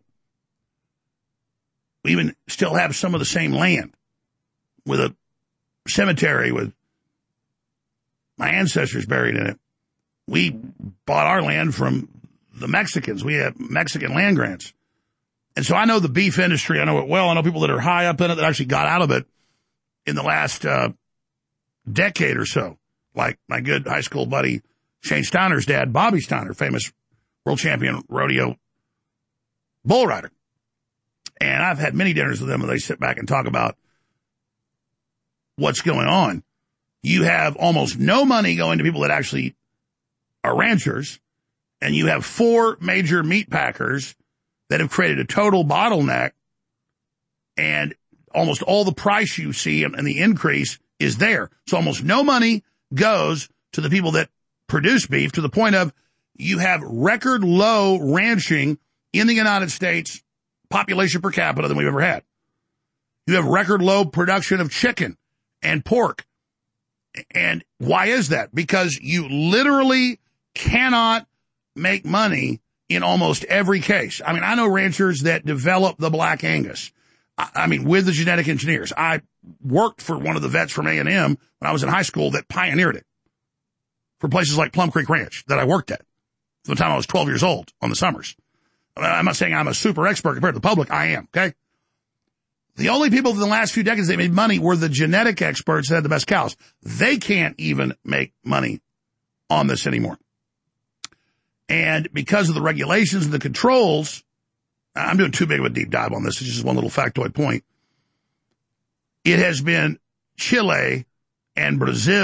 We even still have some of the same land with a cemetery with my ancestors buried in it. We bought our land from the Mexicans. We have Mexican land grants. And so I know the beef industry. I know it well. I know people that are high up in it that actually got out of it in the last decade or so, like my good high school buddy Shane Steiner's dad, Bobby Steiner, famous world champion rodeo bull rider. And I've had many dinners with them where they sit back and talk about what's going on. You have almost no money going to people that actually are ranchers, and you have 4 major meat packers that have created a total bottleneck, and almost all the price you see and the increase is there. So almost no money goes to the people that produce beef, to the point of you have record low ranching in the United States, population per capita than we've ever had. You have record low production of chicken and pork. And why is that? Because you literally cannot make money in almost every case. I mean, I know ranchers that develop the Black Angus. I mean, with the genetic engineers. I worked for one of the vets from A&M when I was in high school that pioneered it for places like Plum Creek Ranch that I worked at from the time I was 12 years old on the summers. I'm not saying I'm a super expert compared to the public. I am, okay? The only people in the last few decades that made money were the genetic experts that had the best cows. They can't even make money on this anymore. And because of the regulations and the controls, I'm doing too big of a deep dive on this. It's just one little factoid point. It has been Chile and Brazil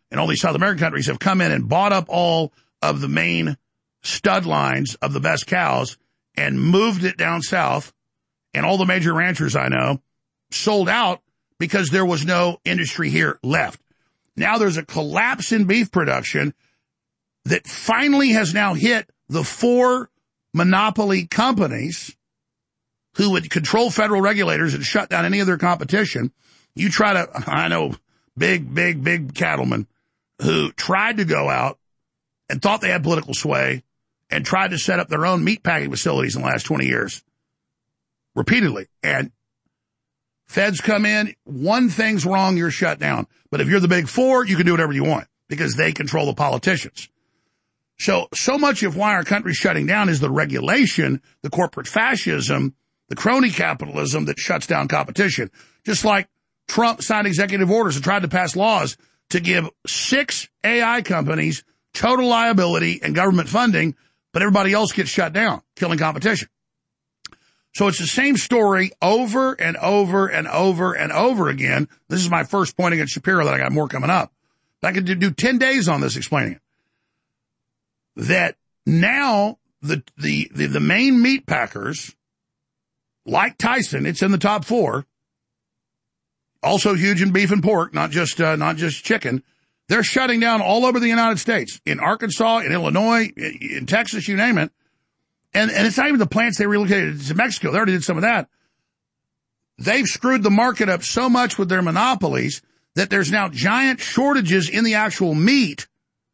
and all these South American countries have come in and bought up all of the main stud lines of the best cows and moved it down south. And all the major ranchers I know sold out because there was no industry here left. Now there's a collapse in beef production that finally has now hit the 4 monopoly companies who would control federal regulators and shut down any of their competition. You try to, I know, big cattlemen who tried to go out and thought they had political sway and tried to set up their own meat packing facilities in the last 20 years. Repeatedly. And feds come in, one thing's wrong, you're shut down. But if you're the big 4, you can do whatever you want because they control the politicians. So much of why our country's shutting down is the regulation, the corporate fascism, the crony capitalism that shuts down competition. Just like Trump signed executive orders and tried to pass laws to give 6 AI companies total liability and government funding, but everybody else gets shut down, killing competition. So it's the same story over and over and over and over again. This is my first point against Shapiro that I got more coming up. I could do 10 days on this explaining it. That now the main meat packers, like Tyson, it's in the top 4, also huge in beef and pork, not just chicken. They're shutting down all over the United States, in Arkansas, in Illinois, in Texas, you name it. And it's not even the plants they relocated to Mexico. They already did some of that. They've screwed the market up so much with their monopolies that there's now giant shortages in the actual meat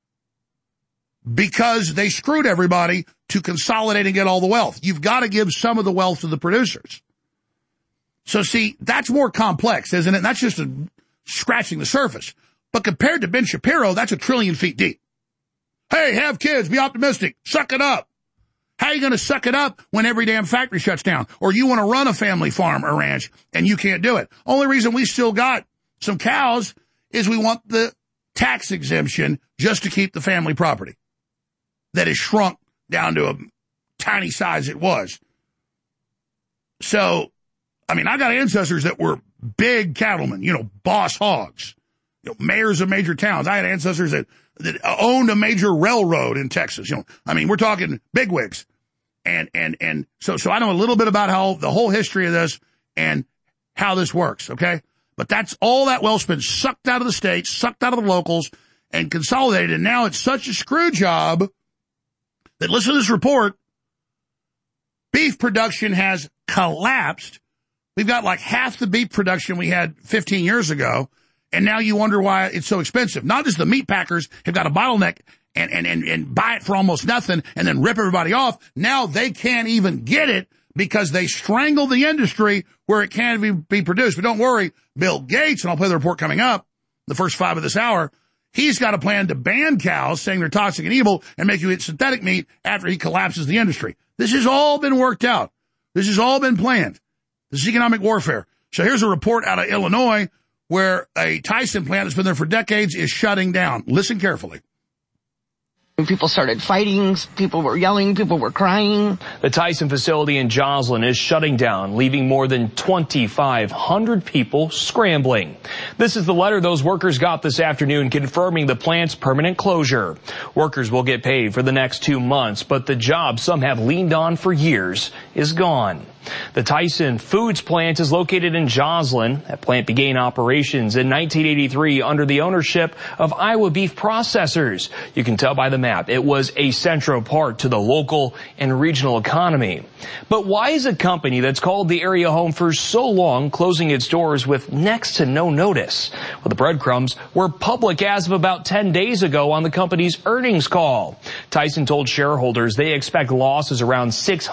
because they screwed everybody to consolidate and get all the wealth. You've got to give some of the wealth to the producers. So see, that's more complex, isn't it? And that's just scratching the surface. But compared to Ben Shapiro, that's 1 trillion feet deep. Hey, have kids, be optimistic, suck it up. How are you going to suck it up when every damn factory shuts down? Or you want to run a family farm or ranch and you can't do it. Only reason we still got some cows is we want the tax exemption just to keep the family property that is shrunk down to a tiny size it was. So, I mean, I got ancestors that were big cattlemen, boss hogs, mayors of major towns. I had ancestors that owned a major railroad in Texas. I mean, we're talking bigwigs. And so I know a little bit about how the whole history of this and how this works, okay? But that's all that wealth's been sucked out of the states, sucked out of the locals, and consolidated. And now it's such a screw job that, listen to this report, beef production has collapsed. We've got like half the beef production we had 15 years ago, and now you wonder why it's so expensive. Not just the meat packers have got a bottleneck and buy it for almost nothing and then rip everybody off. Now they can't even get it because they strangled the industry where it can't be produced. But don't worry, Bill Gates, and I'll play the report coming up, the first 5 of this hour, he's got a plan to ban cows, saying they're toxic and evil, and make you eat synthetic meat after he collapses the industry. This has all been worked out. This has all been planned. This is economic warfare. So here's a report out of Illinois where a Tyson plant that's been there for decades is shutting down. Listen carefully. People started fighting, people were yelling, people were crying. The Tyson facility in Joslin is shutting down, leaving more than 2,500 people scrambling. This is the letter those workers got this afternoon confirming the plant's permanent closure. Workers will get paid for the next 2 months, but the job some have leaned on for years is gone. The Tyson Foods plant is located in Joslin. That plant began operations in 1983 under the ownership of Iowa Beef Processors. You can tell by the map it was a central part to the local and regional economy. But why is a company that's called the area home for so long closing its doors with next to no notice? Well, the breadcrumbs were public as of about 10 days ago on the company's earnings call. Tyson told shareholders they expect losses around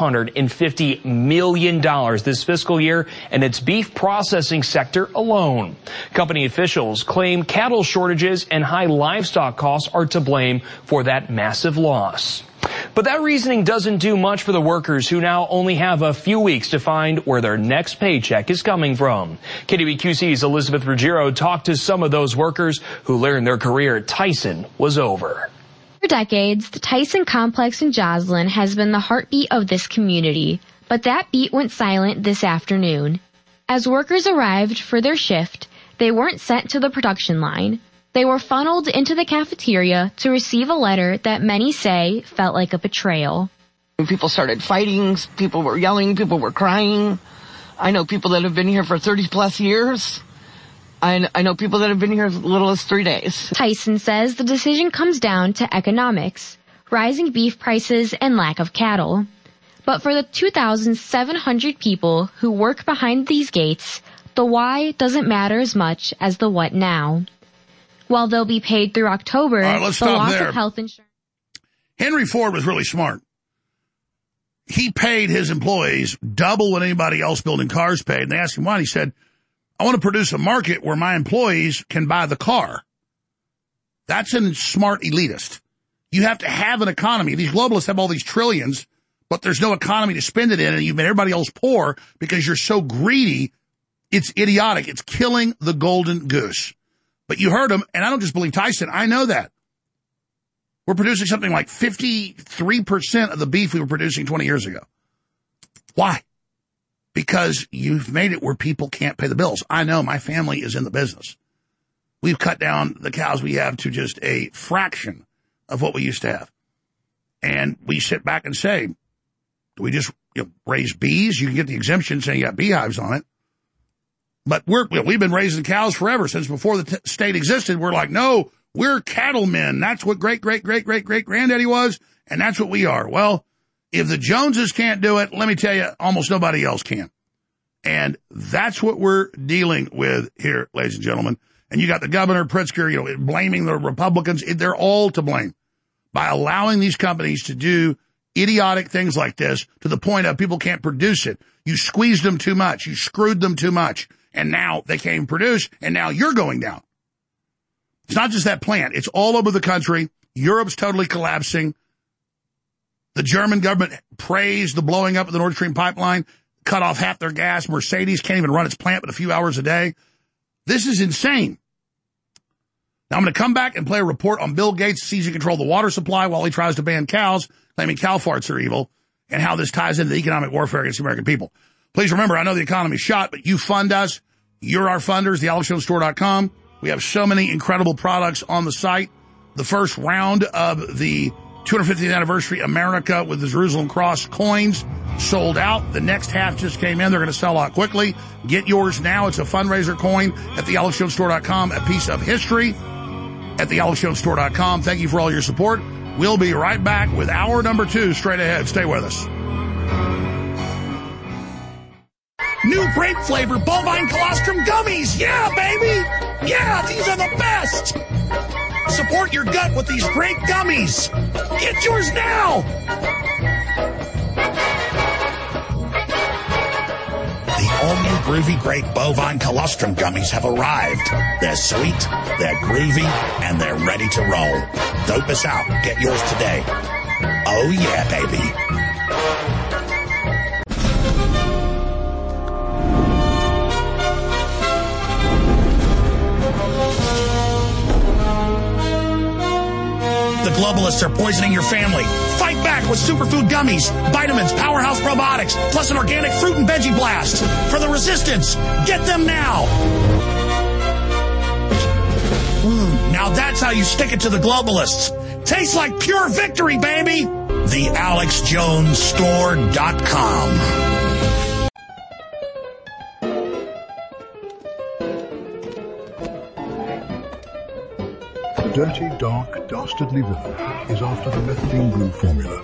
$650 million this fiscal year in its beef processing sector alone. Company officials claim cattle shortages and high livestock costs are to blame for that massive loss. But that reasoning doesn't do much for the workers who now only have a few weeks to find where their next paycheck is coming from. KWQC's Elizabeth Ruggiero talked to some of those workers who learned their career at Tyson was over. For decades, the Tyson complex in Joslin has been the heartbeat of this community. But that beat went silent this afternoon. As workers arrived for their shift, they weren't sent to the production line. They were funneled into the cafeteria to receive a letter that many say felt like a betrayal. People started fighting, people were yelling, people were crying. I know people that have been here for 30 plus years. I know people that have been here as little as 3 days. Tyson says the decision comes down to economics, rising beef prices, and lack of cattle. But for the 2,700 people who work behind these gates, the why doesn't matter as much as the what now. While they'll be paid through October, the loss of health insurance. Henry Ford was really smart. He paid his employees double what anybody else building cars paid. And they asked him why. And he said, I want to produce a market where my employees can buy the car. That's a smart elitist. You have to have an economy. These globalists have all these trillions, but there's no economy to spend it in, and you've made everybody else poor because you're so greedy. It's idiotic. It's killing the golden goose. But you heard him, and I don't just believe Tyson. I know that. We're producing something like 53% of the beef we were producing 20 years ago. Why? Because you've made it where people can't pay the bills. I know my family is in the business. We've cut down the cows we have to just a fraction of what we used to have. And we sit back and say, do we just raise bees? You can get the exemption saying you got beehives on it. But we've been raising cows forever. Since before the state existed, we're like, no, we're cattlemen. That's what great-great-great-great-great-granddaddy was, and that's what we are. Well, if the Joneses can't do it, let me tell you, almost nobody else can. And that's what we're dealing with here, ladies and gentlemen. And you got the governor, Pritzker, blaming the Republicans. They're all to blame by allowing these companies to do idiotic things like this to the point of people can't produce it. You squeezed them too much. You screwed them too much. And now they can't produce, and now you're going down. It's not just that plant. It's all over the country. Europe's totally collapsing. The German government praised the blowing up of the Nord Stream pipeline, cut off half their gas. Mercedes can't even run its plant but a few hours a day. This is insane. Now, I'm going to come back and play a report on Bill Gates seizing control of the water supply while he tries to ban cows, claiming cow farts are evil, and how this ties into the economic warfare against the American people. Please remember, I know the economy's shot, but you fund us. You're our funders, thealexjonesstore.com. We have so many incredible products on the site. The first round of the 250th anniversary America with the Jerusalem Cross coins sold out. The next half just came in. They're going to sell out quickly. Get yours now. It's a fundraiser coin at thealexjonesstore.com, a piece of history at thealexjonesstore.com. Thank you for all your support. We'll be right back with hour number 2 straight ahead. Stay with us. New grape flavor bovine colostrum gummies. Yeah, baby. Yeah, these are the best. Support your gut with these great gummies. Get yours now. The all-new Groovy Grape Bovine Colostrum Gummies have arrived. They're sweet, they're groovy, and they're ready to roll. Don't miss out. Get yours today. Oh, yeah, baby. The globalists are poisoning your family. Fight back with superfood gummies, vitamins, Powerhouse Probiotics, plus an organic fruit and veggie blast. For the resistance, get them now. Now that's how you stick it to the globalists. Tastes like pure victory, baby. TheAlexJonesStore.com. The dirty, dark, dastardly villain is after the methylene blue formula.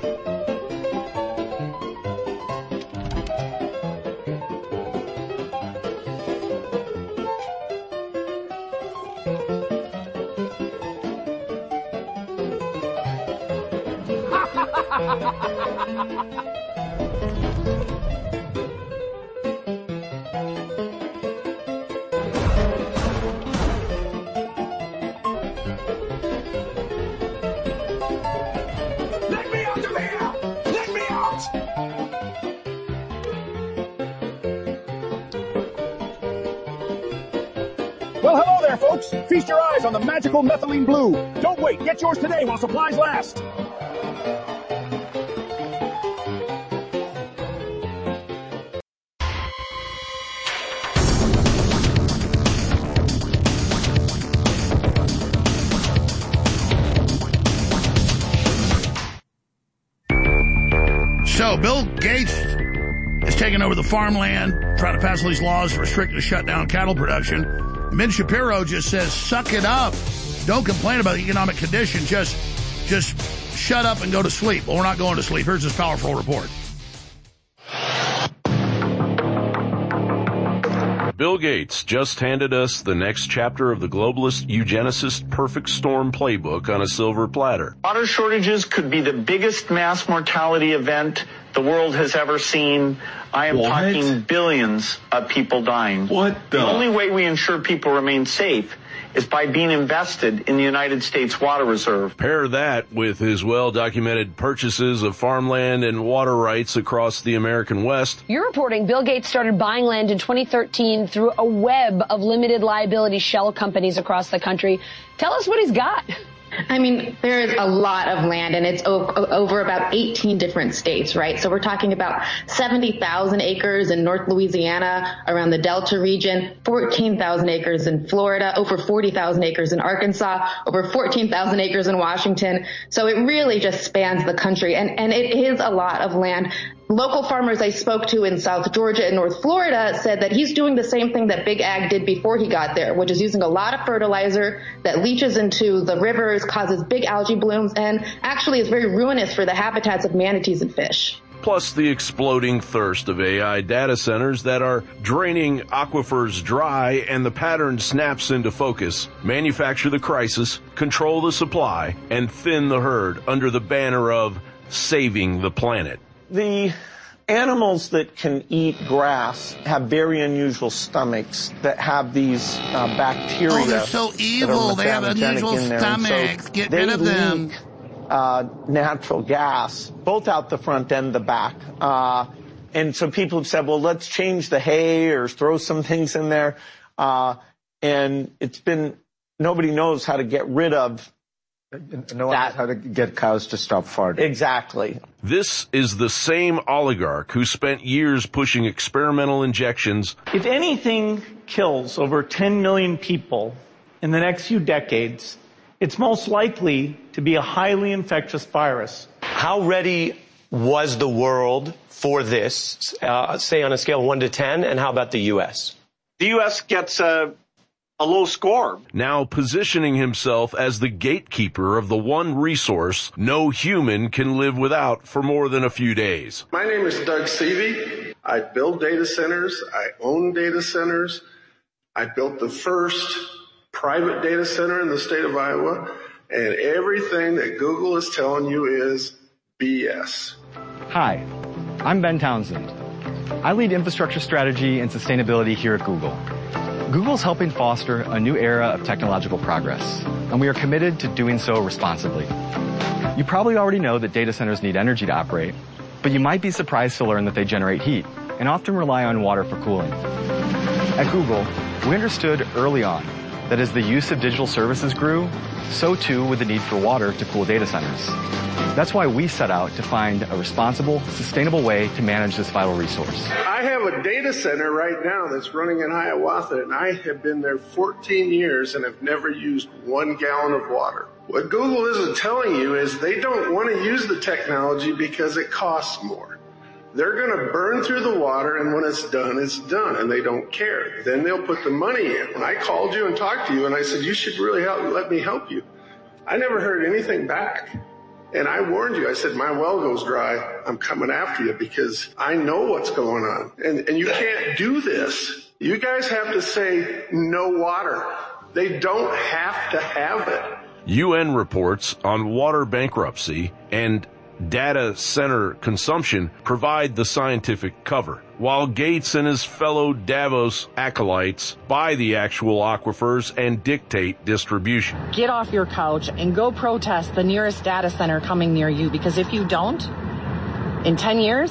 Well, hello there, folks. Feast your eyes on the magical methylene blue. Don't wait. Get yours today while supplies last. So Bill Gates is taking over the farmland, trying to pass all these laws to restrict and shut down cattle production. And Ben Shapiro just says, suck it up. Don't complain about the economic condition. Just shut up and go to sleep. Well, we're not going to sleep. Here's this powerful report. Bill Gates just handed us the next chapter of the globalist eugenicist perfect storm playbook on a silver platter. Water shortages could be the biggest mass mortality event the world has ever seen. I am talking billions of people dying. The only way we ensure people remain safe is by being invested in the United States Water Reserve. Pair that with his well-documented purchases of farmland and water rights across the American West. You're reporting Bill Gates started buying land in 2013 through a web of limited liability shell companies across the country. Tell us what he's got. I mean, there is a lot of land, and it's over about 18 different states, right? So we're talking about 70,000 acres in North Louisiana, around the Delta region, 14,000 acres in Florida, over 40,000 acres in Arkansas, over 14,000 acres in Washington. So it really just spans the country, and it is a lot of land. Local farmers I spoke to in South Georgia and North Florida said that he's doing the same thing that Big Ag did before he got there, which is using a lot of fertilizer that leaches into the rivers, causes big algae blooms, and actually is very ruinous for the habitats of manatees and fish. Plus the exploding thirst of AI data centers that are draining aquifers dry, and the pattern snaps into focus. Manufacture the crisis, control the supply, and thin the herd under the banner of saving the planet. The animals that can eat grass have very unusual stomachs that have these bacteria. Oh, they're so evil. They have unusual stomachs. So get rid of them. Natural gas, both out the front and the back. And so people have said, well, let's change the hay or throw some things in there. And nobody knows how to get rid of No one knows how to get cows to stop farting. Exactly. This is the same oligarch who spent years pushing experimental injections. If anything kills over 10 million people in the next few decades, it's most likely to be a highly infectious virus. How ready was the world for this, say on a scale of 1 to 10, and how about the U.S.? The U.S. gets a low score. Now positioning himself as the gatekeeper of the one resource no human can live without for more than a few days. My name is Doug Seavey. I build data centers. I own data centers. I built the first private data center in the state of Iowa, and everything that Google is telling you is BS. Hi, I'm Ben Townsend. I lead infrastructure strategy and sustainability here at Google. Google's helping foster a new era of technological progress, and we are committed to doing so responsibly. You probably already know that data centers need energy to operate, but you might be surprised to learn that they generate heat and often rely on water for cooling. At Google, we understood early on that as the use of digital services grew, so too would the need for water to cool data centers. That's why we set out to find a responsible, sustainable way to manage this vital resource. I have a data center right now that's running in Hiawatha, and I have been there 14 years and have never used 1 gallon of water. What Google isn't telling you is they don't want to use the technology because it costs more. They're going to burn through the water, and when it's done, and they don't care. Then they'll put the money in. When I called you and talked to you, and I said, you should really let me help you. I never heard anything back. And I warned you. I said, my well goes dry. I'm coming after you because I know what's going on. And you can't do this. You guys have to say no water. They don't have to have it. UN reports on water bankruptcy and data center consumption provide the scientific cover, while Gates and his fellow Davos acolytes buy the actual aquifers and dictate distribution. Get off your couch and go protest the nearest data center coming near you, because if you don't, in 10 years,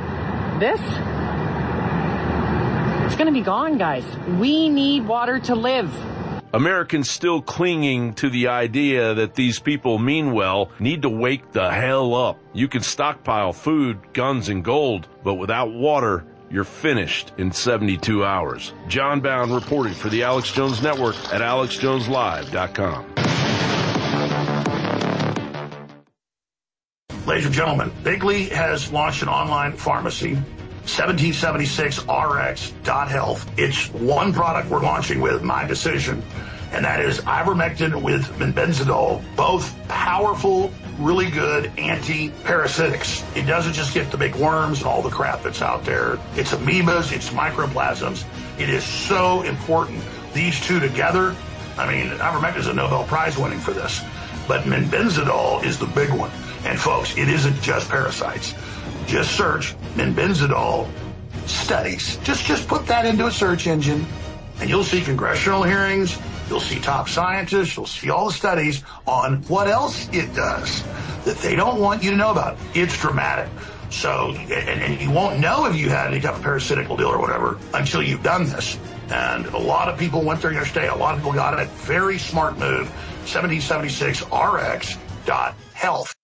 it's going to be gone, guys. We need water to live. Americans still clinging to the idea that these people mean well need to wake the hell up. You can stockpile food, guns, and gold, but without water, you're finished in 72 hours. John Bound reporting for the Alex Jones Network at alexjoneslive.com. Ladies and gentlemen, Bigley has launched an online pharmacy, 1776rx.health. It's one product we're launching with, my decision, and that is ivermectin with benzidol, both powerful, really good anti-parasitics. It doesn't just get the big worms and all the crap that's out there. It's amoebas, it's microplasms. It is so important. These two together, I mean, ivermectin is a Nobel Prize winning for this, but benzidol is the big one. And folks, it isn't just parasites. Just search benzidol studies. Just put that into a search engine, and you'll see congressional hearings. You'll see top scientists. You'll see all the studies on what else it does that they don't want you to know about. It's dramatic. So, and you won't know if you had any type of parasitical deal or whatever until you've done this. And a lot of people went there yesterday. A lot of people got it. Very smart move. 1776rx.health.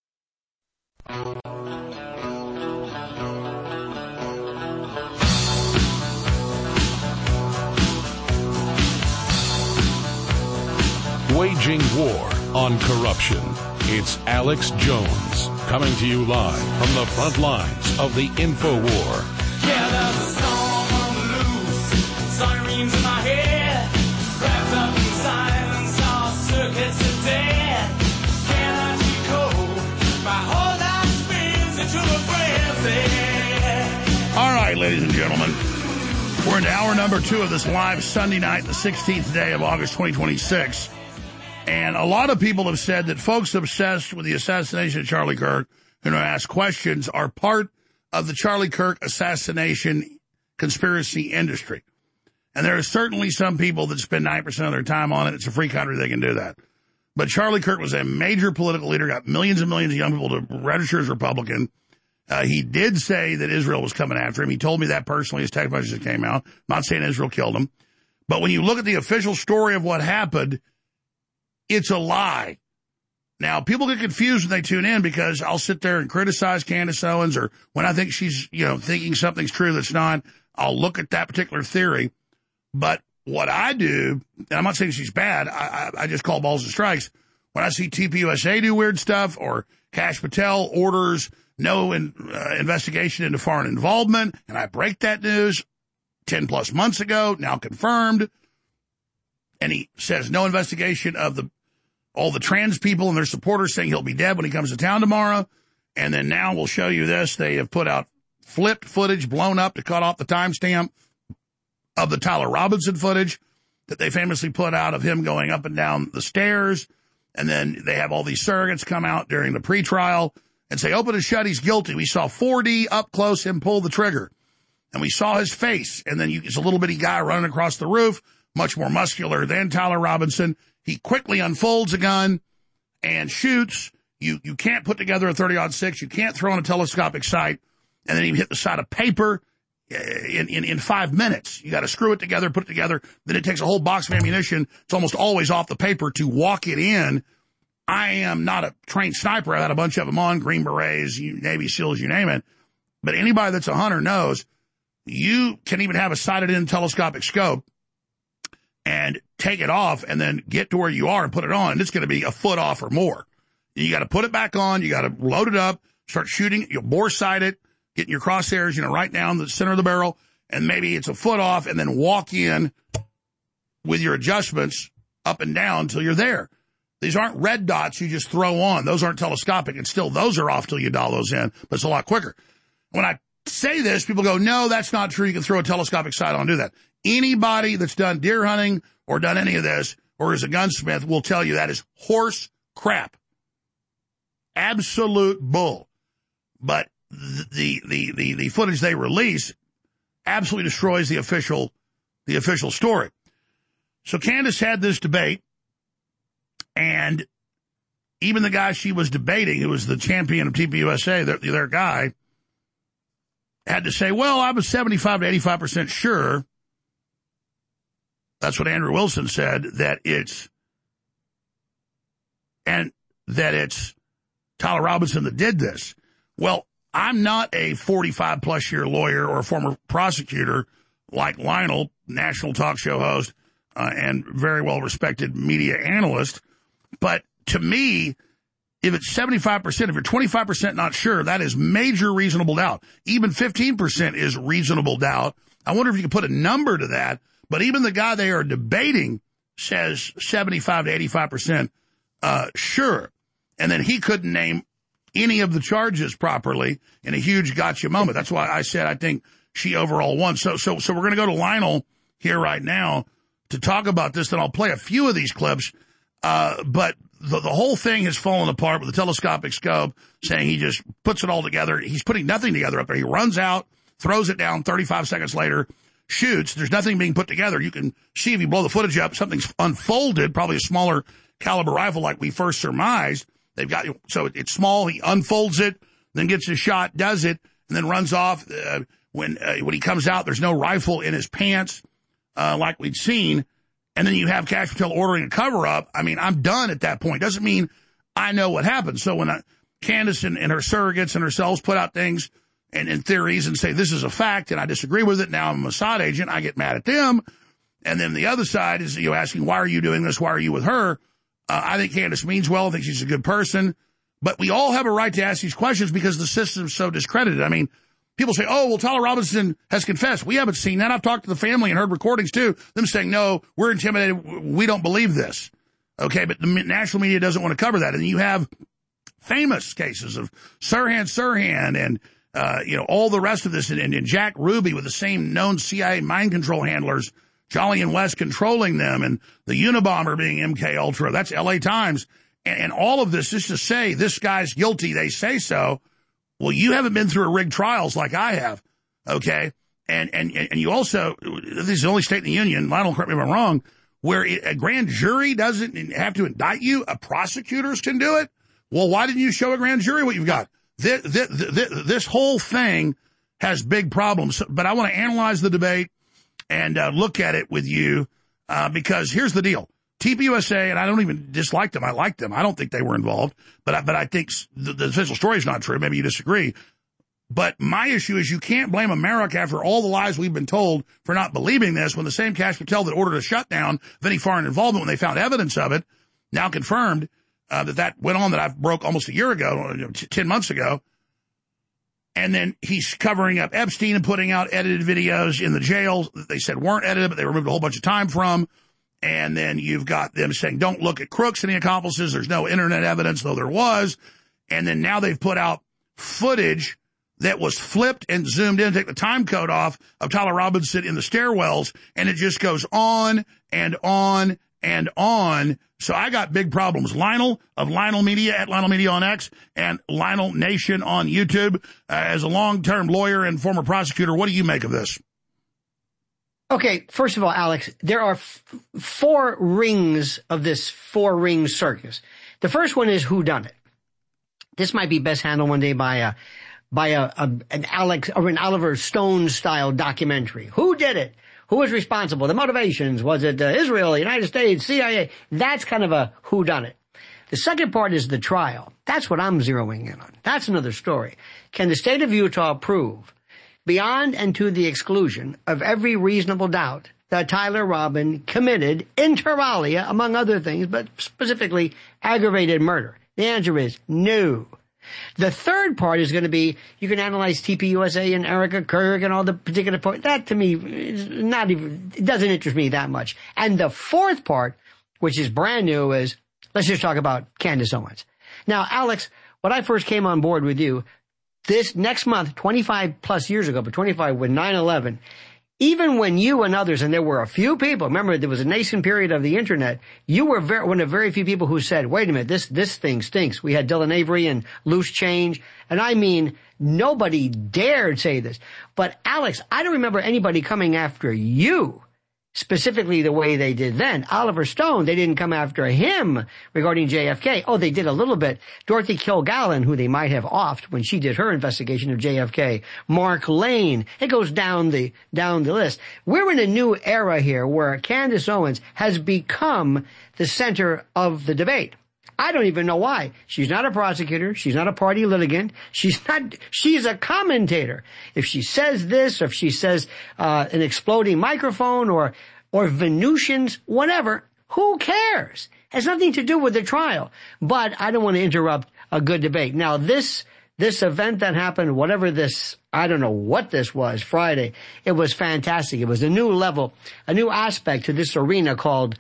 Waging war on corruption. It's Alex Jones coming to you live from the front lines of the InfoWar. Yeah, there's a storm on the loose, sirens in my head, wrapped up in silence, all circuits are dead. Cannot be cold, my whole life spins into a frenzy. All right, ladies and gentlemen, we're into hour number 2 of this live Sunday night, the 16th day of August 2026. And a lot of people have said that folks obsessed with the assassination of Charlie Kirk, who ask questions, are part of the Charlie Kirk assassination conspiracy industry. And there are certainly some people that spend 9% of their time on it. It's a free country. They can do that. But Charlie Kirk was a major political leader, got millions and millions of young people to register as Republican. He did say that Israel was coming after him. He told me that personally. His text messages came out. Not saying Israel killed him. But when you look at the official story of what happened, it's a lie. Now, people get confused when they tune in because I'll sit there and criticize Candace Owens, or when I think she's, thinking something's true that's not, I'll look at that particular theory. But what I do, and I'm not saying she's bad, I just call balls and strikes. When I see TPUSA do weird stuff, or Kash Patel orders no investigation into foreign involvement, and I break that news 10 plus months ago, now confirmed, and he says no investigation of all the trans people and their supporters, saying he'll be dead when he comes to town tomorrow. And then now we'll show you this. They have put out flipped footage, blown up to cut off the timestamp of the Tyler Robinson footage that they famously put out of him going up and down the stairs. And then they have all these surrogates come out during the pretrial and say, open and shut, he's guilty. We saw 4D up close him pull the trigger. And we saw his face. And then it's a little bitty guy running across the roof, much more muscular than Tyler Robinson. He quickly unfolds a gun and shoots. You can't put together a 30-06. You can't throw on a telescopic sight and then even hit the side of paper in 5 minutes. You got to screw it together, put it together. Then it takes a whole box of ammunition. It's almost always off the paper to walk it in. I am not a trained sniper. I've had a bunch of them on, Green Berets, Navy SEALs, you name it. But anybody that's a hunter knows you can even have a sighted-in telescopic scope and take it off and then get to where you are and put it on. And it's going to be a foot off or more. You got to put it back on. You got to load it up, start shooting. You'll bore sight it, getting your crosshairs, right down the center of the barrel. And maybe it's a foot off and then walk in with your adjustments up and down until you're there. These aren't red dots you just throw on. Those aren't telescopic. And still, those are off till you dial those in. But it's a lot quicker. When I say this, people go, no, that's not true. You can throw a telescopic sight on and do that. Anybody that's done deer hunting or done any of this or is a gunsmith will tell you that is horse crap. Absolute bull. But the footage they release absolutely destroys the official story. So Candace had this debate, and even the guy she was debating, who was the champion of TPUSA, their guy, had to say, well, I was 75 to 85% sure. That's what Andrew Wilson said, that it's Tyler Robinson that did this. Well, I'm not a 45-plus year lawyer or a former prosecutor like Lionel, national talk show host and very well-respected media analyst. But to me, if it's 75%, if you're 25% not sure, that is major reasonable doubt. Even 15% is reasonable doubt. I wonder if you could put a number to that. But even the guy they are debating says 75 to 85% sure. And then he couldn't name any of the charges properly in a huge gotcha moment. That's why I said I think she overall won. So we're going to go to Lionel here right now to talk about this. Then I'll play a few of these clips. But the whole thing has fallen apart with the telescopic scope, saying he just puts it all together. He's putting nothing together up there. He runs out, throws it down 35 seconds later, shoots. There's nothing being put together. You can see if you blow the footage up, something's unfolded, probably a smaller caliber rifle like we first surmised. They've got, so it's small. He unfolds it, then gets a shot, does it, and then runs off. When he comes out, there's no rifle in his pants, like we'd seen. And then you have Kash Patel ordering a cover-up. I mean, I'm done at that point. Doesn't mean I know what happened. So when Candace and her surrogates and herself put out things and theories and say this is a fact and I disagree with it, now I'm a Mossad agent, I get mad at them. And then the other side is asking, why are you doing this? Why are you with her? I think Candace means well. I think she's a good person. But we all have a right to ask these questions because the system's so discredited. I mean, people say, oh, well, Tyler Robinson has confessed. We haven't seen that. I've talked to the family and heard recordings, too, them saying, no, we're intimidated. We don't believe this. Okay, but the national media doesn't want to cover that. And you have famous cases of Sirhan and, all the rest of this. And Jack Ruby with the same known CIA mind control handlers, Jolly and West controlling them, and the Unabomber being MK Ultra. That's L.A. Times. And all of this just to say this guy's guilty, they say so. Well, you haven't been through a rigged trials like I have, okay? And you also, this is the only state in the union, Lionel, correct me if I'm wrong, where a grand jury doesn't have to indict you. Prosecutors can do it. Well, why didn't you show a grand jury what you've got? This whole thing has big problems. But I want to analyze the debate and look at it with you because here's the deal. TPUSA, and I don't even dislike them. I like them. I don't think they were involved, but I think the official story is not true. Maybe you disagree. But my issue is you can't blame America after all the lies we've been told for not believing this when the same Kash Patel that ordered a shutdown of any foreign involvement when they found evidence of it, now confirmed that went on that I broke almost a year ago, 10 months ago. And then he's covering up Epstein and putting out edited videos in the jail that they said weren't edited, but they removed a whole bunch of time from. And then you've got them saying, don't look at crooks and the accomplices. There's no internet evidence, though there was. And then now they've put out footage that was flipped and zoomed in, take the time code off of Tyler Robinson in the stairwells. And it just goes on and on and on. So I got big problems. Lionel of Lionel Media at Lionel Media on X and Lionel Nation on YouTube. As a long-term lawyer and former prosecutor, what do you make of this? Okay, first of all, Alex, there are four rings of this four-ring circus. The first one is whodunit. This might be best handled one day by an Alex or an Oliver Stone style documentary. Who did it? Who was responsible? The motivations? Was it Israel, United States, CIA? That's kind of a whodunit. The second part is the trial. That's what I'm zeroing in on. That's another story. Can the state of Utah prove, beyond and to the exclusion of every reasonable doubt, that Tyler Robin committed inter alia, among other things, but specifically aggravated murder? The answer is no. The third part is going to be, you can analyze TPUSA and Erica Kirk and all the particular points. That to me is not even, it doesn't interest me that much. And the fourth part, which is brand new, is let's just talk about Candace Owens. Now, Alex, when I first came on board with you, this next month, 25 plus years ago, but 25 with 9/11, even when you and others, and there were a few people, remember there was a nascent period of the internet, you were one of very few people who said, wait a minute, this thing stinks. We had Dylan Avery and Loose Change, and I mean, nobody dared say this. But Alex, I don't remember anybody coming after you specifically the way they did then. Oliver Stone, they didn't come after him regarding JFK. Oh, they did a little bit. Dorothy Kilgallen, who they might have offed when she did her investigation of JFK. Mark Lane. It goes down the list. We're in a new era here where Candace Owens has become the center of the debate. I don't even know why. She's not a prosecutor. She's not a party litigant. She's a commentator. If she says this, or if she says, an exploding microphone or Venusians, whatever, who cares? Has nothing to do with the trial. But I don't want to interrupt a good debate. Now, this event that happened, whatever this, I don't know what this was, Friday, it was fantastic. It was a new level, a new aspect to this arena called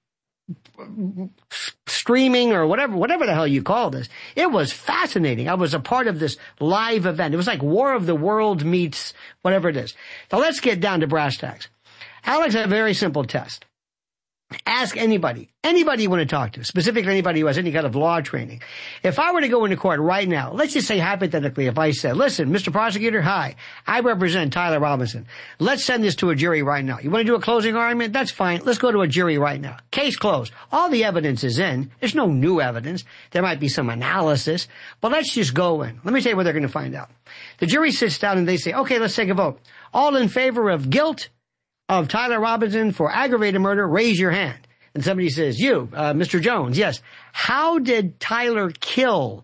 streaming or whatever the hell you call this. It was fascinating. I was a part of this live event. It was like War of the World meets whatever it is. Now let's get down to brass tacks. Alex, a very simple test. Ask anybody you want to talk to, specifically anybody who has any kind of law training. If I were to go into court right now, let's just say hypothetically, if I said, listen, Mr. Prosecutor, hi, I represent Tyler Robinson. Let's send this to a jury right now. You want to do a closing argument? That's fine. Let's go to a jury right now. Case closed. All the evidence is in. There's no new evidence. There might be some analysis, but let's just go in. Let me tell you what they're going to find out. The jury sits down and they say, okay, let's take a vote. All in favor of guilt of Tyler Robinson for aggravated murder, raise your hand. And somebody says, you, Mr. Jones, yes. How did Tyler kill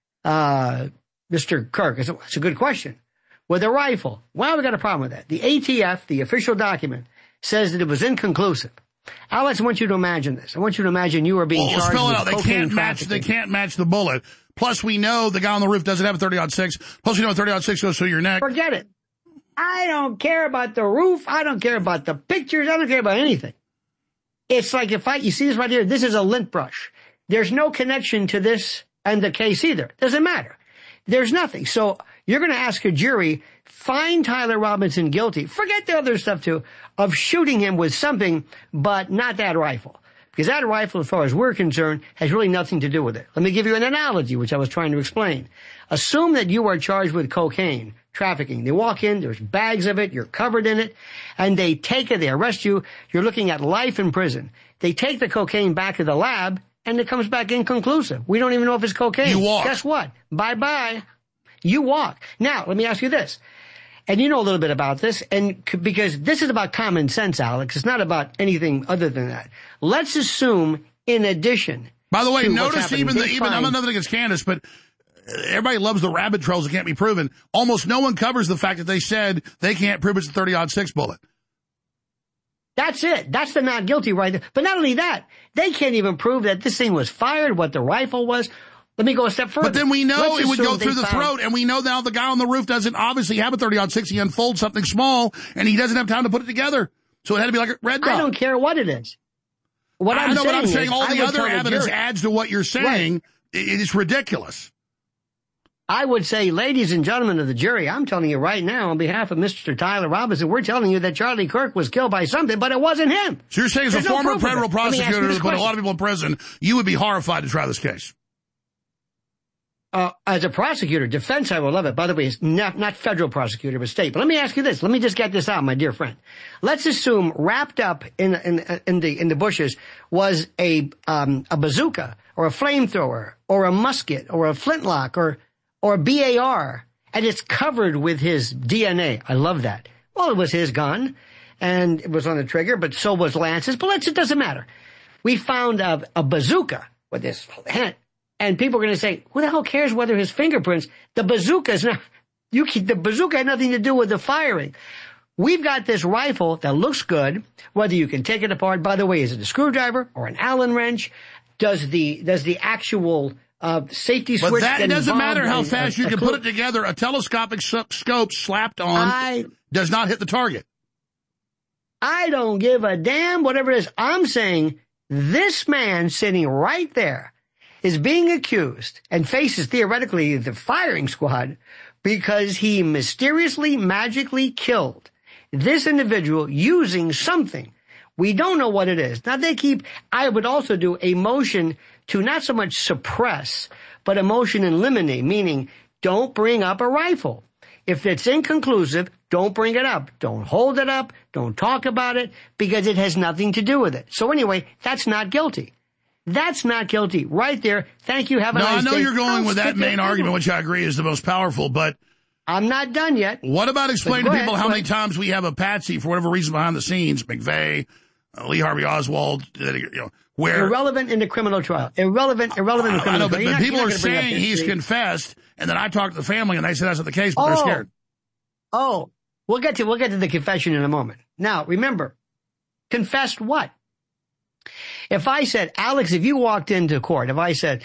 Mr. Kirk? It's a good question. With a rifle. Well, we got a problem with that. The ATF, the official document, says that it was inconclusive. Alex, I want you to imagine this. I want you to imagine you are being charged with cocaine trafficking. They can't match the bullet. Plus, we know the guy on the roof doesn't have a 30-06. Plus, we know a 30-06 goes through your neck. Forget it. I don't care about the roof. I don't care about the pictures. I don't care about anything. It's like you see this right here. This is a lint brush. There's no connection to this and the case either. Doesn't matter. There's nothing. So you're going to ask a jury, find Tyler Robinson guilty. Forget the other stuff too, of shooting him with something, but not that rifle. Because that rifle, as far as we're concerned, has really nothing to do with it. Let me give you an analogy, which I was trying to explain. Assume that you are charged with cocaine trafficking. They walk in, there's bags of it, you're covered in it, and they take it, they arrest you, you're looking at life in prison. They take the cocaine back to the lab, and it comes back inconclusive. We don't even know if it's cocaine. You walk. Guess what? Bye-bye. You walk. Now, let me ask you this. And you know a little bit about this, and because this is about common sense, Alex. It's not about anything other than that. Let's assume, in addition. By the way, notice I'm nothing against Candace, but everybody loves the rabbit trails that can't be proven. Almost no one covers the fact that they said they can't prove it's a 30-06 bullet. That's it. That's the not guilty right there. But not only that, they can't even prove that this thing was fired, what the rifle was. Let me go a step further. But then we know it would go through the throat, and we know now the guy on the roof doesn't obviously have a 30-06. He unfolds something small, and he doesn't have time to put it together. So it had to be like a red dot. I don't care what it is. I'm saying all the other evidence adds to what you're saying. Right. It is ridiculous. I would say, ladies and gentlemen of the jury, I'm telling you right now on behalf of Mr. Tyler Robinson, we're telling you that Charlie Kirk was killed by something, but it wasn't him. So you're saying as a former federal prosecutor who put a lot of people in prison, you would be horrified to try this case? As a prosecutor, defense, I would love it. By the way, it's not federal prosecutor, but state. But let me ask you this. Let me just get this out, my dear friend. Let's assume wrapped up in the bushes was a bazooka or a flamethrower or a musket or a flintlock or a BAR, and it's covered with his DNA. I love that. Well, it was his gun, and it was on the trigger, but so was Lance's. But it doesn't matter. We found a bazooka with this hand. And people are going to say, who the hell cares whether his fingerprints, the bazooka had nothing to do with the firing. We've got this rifle that looks good, whether you can take it apart. By the way, is it a screwdriver or an Allen wrench? Does the actual safety switch? But that doesn't matter how fast you can put it together. A telescopic scope slapped on does not hit the target. I don't give a damn whatever it is. I'm saying this man sitting right there is being accused and faces theoretically the firing squad because he mysteriously, magically killed this individual using something. We don't know what it is. Now I would also do a motion to not so much suppress, but a motion in limine, meaning don't bring up a rifle. If it's inconclusive, don't bring it up. Don't hold it up. Don't talk about it because it has nothing to do with it. So anyway, that's not guilty. That's not guilty. Right there. Thank you. Have a nice day. I know you're going with that main argument, which I agree is the most powerful, but I'm not done yet. What about explaining to people how many times we have a patsy for whatever reason behind the scenes, McVeigh, Lee Harvey Oswald, where irrelevant in the criminal trial. Irrelevant in the criminal trial. I know, but people are saying he's confessed, and then I talked to the family, and they said that's not the case, but they're scared. Oh, we'll get to the confession in a moment. Now, remember, confessed what? If I said, Alex, if you walked into court, if I said,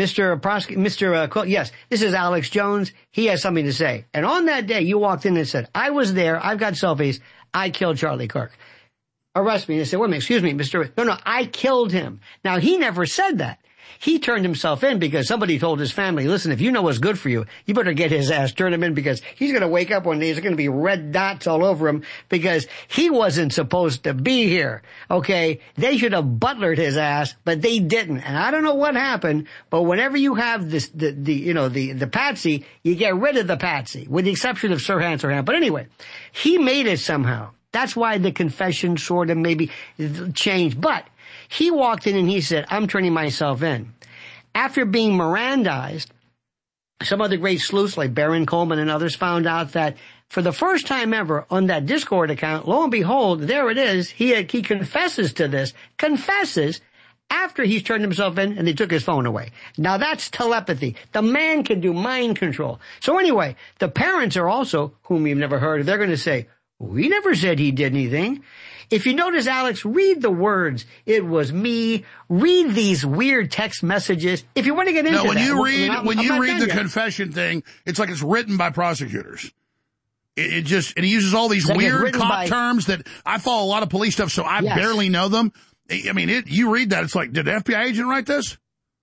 yes, this is Alex Jones. He has something to say. And on that day, you walked in and said, I was there. I've got selfies. I killed Charlie Kirk. Arrest me. And they said, wait a minute, excuse me, Mr. No, I killed him. Now, he never said that. He turned himself in because somebody told his family, listen, if you know what's good for you, you better get his ass, turn him in, because he's going to wake up one day, there's going to be red dots all over him because he wasn't supposed to be here. Okay? They should have butlered his ass, but they didn't. And I don't know what happened, but whenever you have this, the patsy, you get rid of the patsy, with the exception of Sirhan Sirhan. But anyway, he made it somehow. That's why the confession sort of maybe changed. But he walked in and he said, I'm turning myself in. After being Mirandized, some other great sleuths like Baron Coleman and others found out that for the first time ever on that Discord account, lo and behold, there it is. He confesses to this, after he's turned himself in and they took his phone away. Now that's telepathy. The man can do mind control. So anyway, the parents are also, whom you've never heard of, they're going to say, we never said he did anything. If you notice, Alex, read the words. It was me. Read these weird text messages. If you want to get into when you read the confession thing, it's like it's written by prosecutors. And he uses all these weird cop terms that I follow a lot of police stuff, so I barely know them. I mean, you read that, it's like, did an FBI agent write this?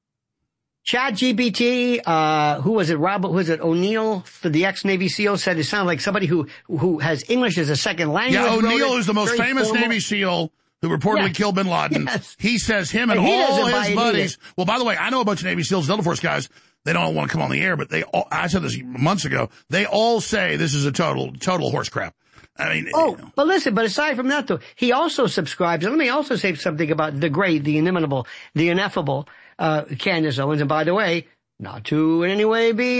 ChatGPT, who was it, O'Neill, for the ex-Navy SEAL, said it sounded like somebody who has English as a second language. Yeah, O'Neill is the most famous Navy SEAL who reportedly killed bin Laden. Yes. He says him and all his buddies. Well, by the way, I know a bunch of Navy SEALs, Delta Force guys. They don't want to come on the air, but I said this months ago. They all say this is a total horse crap. I mean, but listen, but aside from that though, he also subscribes, and let me also say something about the great, the inimitable, the ineffable, Candace Owens. And by the way, not to in any way be,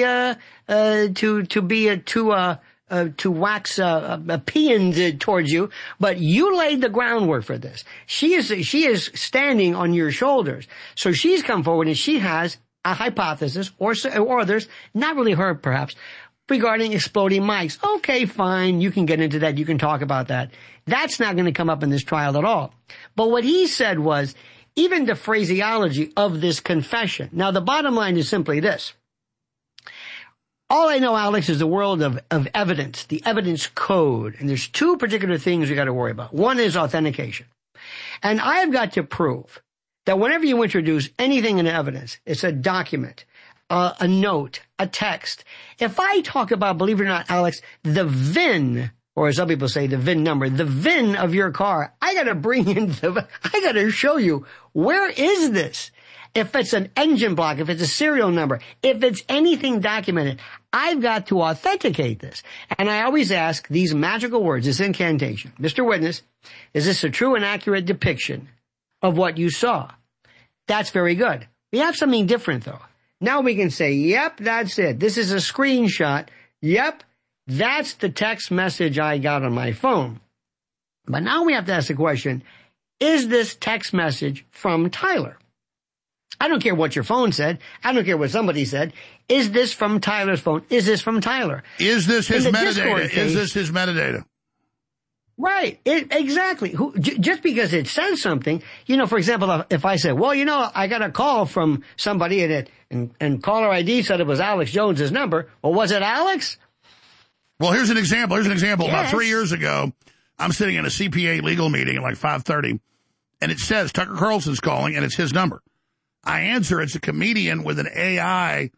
to wax, a paean towards you, but you laid the groundwork for this. She is standing on your shoulders. So she's come forward and she has a hypothesis or others, not really her perhaps, regarding exploding mics. Okay, fine. You can get into that. You can talk about that. That's not going to come up in this trial at all. But what he said was, even the phraseology of this confession. Now, the bottom line is simply this. All I know, Alex, is the world of evidence, the evidence code. And there's two particular things you got to worry about. One is authentication. And I have got to prove that whenever you introduce anything in evidence, it's a document, a note, a text. If I talk about, believe it or not, Alex, the VIN, or as some people say, the VIN number, the VIN of your car, I got to show you, where is this? If it's an engine block, if it's a serial number, if it's anything documented, I've got to authenticate this. And I always ask these magical words, this incantation. Mr. Witness, is this a true and accurate depiction of what you saw? That's very good. We have something different, though. Now we can say, yep, that's it. This is a screenshot. Yep, that's the text message I got on my phone. But now we have to ask the question, is this text message from Tyler? I don't care what your phone said. I don't care what somebody said. Is this from Tyler's phone? Is this from Tyler? Is this his metadata? Is this his metadata? Right. Exactly. Just because it says something, for example, if I say, well, I got a call from somebody and caller ID said it was Alex Jones's number. Well, was it Alex? Well, here's an example. Yes. About 3 years ago, I'm sitting in a CPA legal meeting at like 5:30, and it says Tucker Carlson's calling, and it's his number. I answer. It's a comedian with an AI,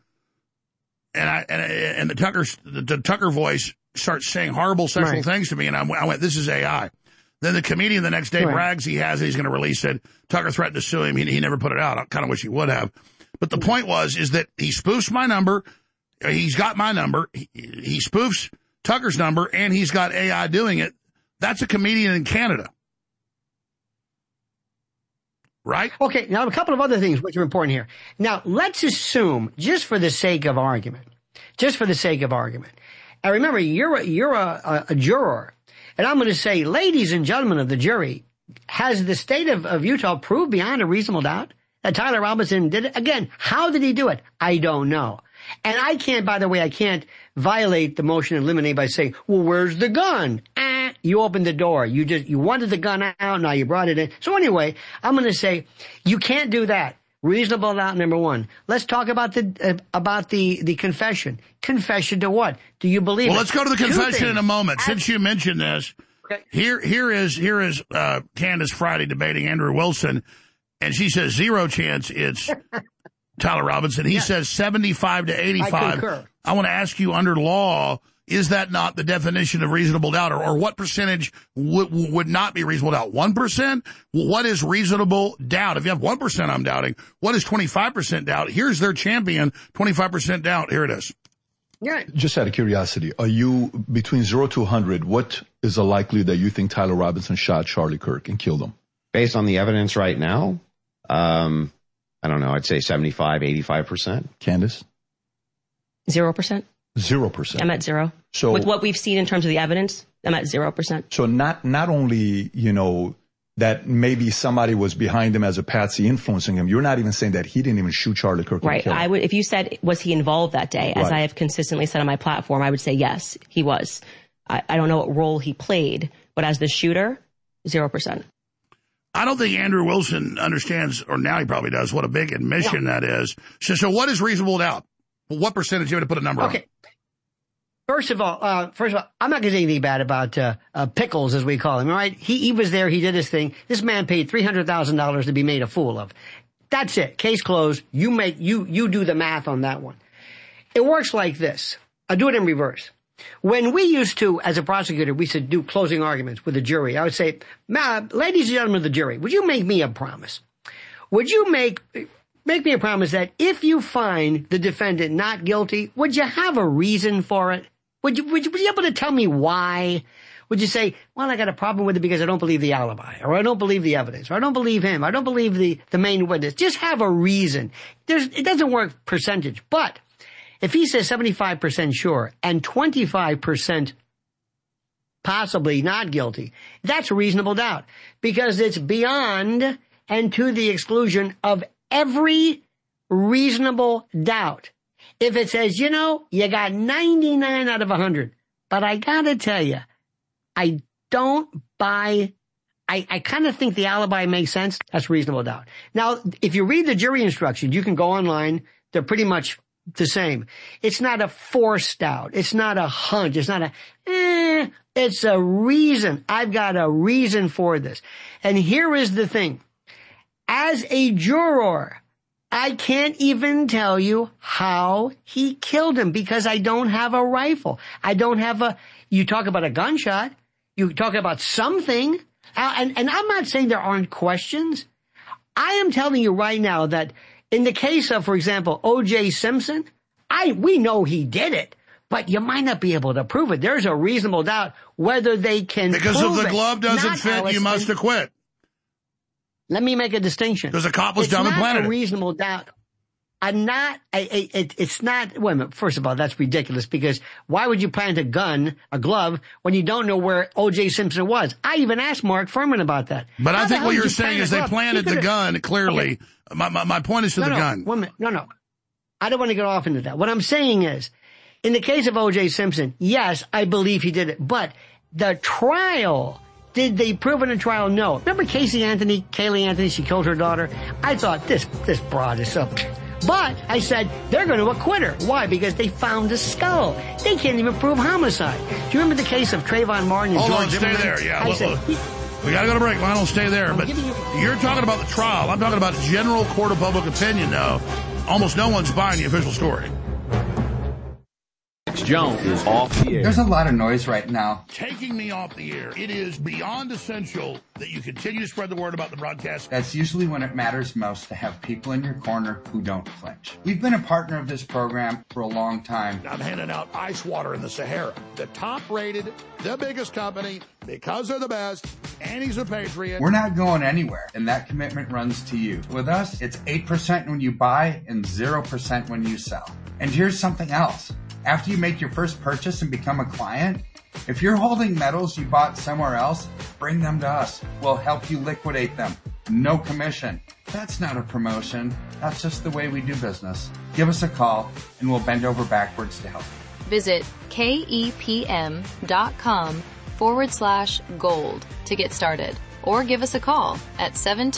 and the Tucker voice starts saying horrible sexual things to me, and I went, this is AI. Then the comedian the next day brags he's going to release it. Tucker threatened to sue him. He never put it out. I kind of wish he would have. But the point is that he spoofs my number. He's got my number. He spoofs Tucker's number, and he's got AI doing it. That's a comedian in Canada. Right? Okay, now a couple of other things which are important here. Now, let's assume, just for the sake of argument, and remember, you're a juror, and I'm going to say, ladies and gentlemen of the jury, has the state of Utah proved beyond a reasonable doubt that Tyler Robinson did it? Again, how did he do it? I don't know. And I can't violate the motion in limine by saying, well, where's the gun? you opened the door. You wanted the gun out, now you brought it in. So anyway, I'm going to say you can't do that. Reasonable doubt, number one. Let's talk about the confession. Confession to what? Do you believe it? Well, let's go to the confession in a moment. Since you mentioned this, okay. Here is Candace Friday debating Andrew Wilson, and she says 0 chance it's Tyler Robinson. He says 75 to 85. I concur. I want to ask you, under law, is that not the definition of reasonable doubt? Or what percentage would not be reasonable doubt? 1%? What is reasonable doubt? If you have 1%, I'm doubting. What is 25% doubt? Here's their champion, 25% doubt. Here it is. Yeah. Just out of curiosity, are you, between 0 to 100, what is the likelihood that you think Tyler Robinson shot Charlie Kirk and killed him? Based on the evidence right now, I don't know, I'd say 75, 85%. Candace? 0%. 0%. I'm at 0. So with what we've seen in terms of the evidence, I'm at 0%. So not only, that maybe somebody was behind him as a patsy influencing him, you're not even saying that he didn't even shoot Charlie Kirk. Right. I would, if you said, was he involved that day, as I have consistently said on my platform, I would say yes, he was. I don't know what role he played, but as the shooter, 0%. I don't think Andrew Wilson understands, or now he probably does, what a big admission that is. So what is reasonable doubt? What percentage? You have to put a number on? Okay. First of all, I'm not going to say anything bad about Pickles, as we call him, all right? He was there. He did his thing. This man paid $300,000 to be made a fool of. That's it. Case closed. You do the math on that one. It works like this. I'll do it in reverse. When we used to, as a prosecutor, we used to do closing arguments with the jury. I would say, ladies and gentlemen of the jury, would you make me a promise? Would you make me a promise that if you find the defendant not guilty, would you have a reason for it? Would you be able to tell me why? Would you say, well, I got a problem with it because I don't believe the alibi, or I don't believe the evidence, or I don't believe him, I don't believe the main witness. Just have a reason. It doesn't work percentage, but if he says 75% sure and 25% possibly not guilty, that's reasonable doubt, because it's beyond and to the exclusion of every reasonable doubt. If it says, you got 99 out of 100, but I gotta tell you, I don't buy, I kind of think the alibi makes sense. That's reasonable doubt. Now, if you read the jury instructions, you can go online. They're pretty much the same. It's not a forced doubt. It's not a hunch. It's not it's a reason. I've got a reason for this. And here is the thing. As a juror, I can't even tell you how he killed him because I don't have a rifle. I don't have you talk about a gunshot. You talk about something. And I'm not saying there aren't questions. I am telling you right now that in the case of, for example, O.J. Simpson, we know he did it, but you might not be able to prove it. There's a reasonable doubt whether they can prove it. Because if the glove doesn't fit, you must acquit. Let me make a distinction. Because the cop was dumb and planted it. It's not a reasonable doubt. It's not, wait a minute, first of all, that's ridiculous, because why would you plant a glove, when you don't know where O.J. Simpson was? I even asked Mark Furman about that. But I think what you're saying is they planted the gun, clearly. Okay. My point is to the gun. Wait a minute. No. I don't want to get off into that. What I'm saying is, in the case of O.J. Simpson, yes, I believe he did it, but the trial, did they prove in a trial? No. Remember Kaylee Anthony, she killed her daughter? I thought, this broad is so... But I said, they're going to acquit her. Why? Because they found a skull. They can't even prove homicide. Do you remember the case of Trayvon Martin and George Zimmerman? Stay there, yeah. We got to go to break. Lionel, stay there. But you're talking about the trial. I'm talking about general court of public opinion, though. Almost no one's buying the official story. Jones is off the air. There's a lot of noise right now. Taking me off the air. It is beyond essential that you continue to spread the word about the broadcast. That's usually when it matters most, to have people in your corner who don't flinch. We've been a partner of this program for a long time. I'm handing out ice water in the Sahara. The top rated, the biggest company, because they're the best, and he's a patriot. We're not going anywhere, and that commitment runs to you. With us, it's 8% when you buy and 0% when you sell. And here's something else. After you make your first purchase and become a client, if you're holding metals you bought somewhere else, bring them to us. We'll help you liquidate them. No commission. That's not a promotion. That's just the way we do business. Give us a call and we'll bend over backwards to help you. Visit KEPM.com 1-800-848-gold to get started, or give us a call at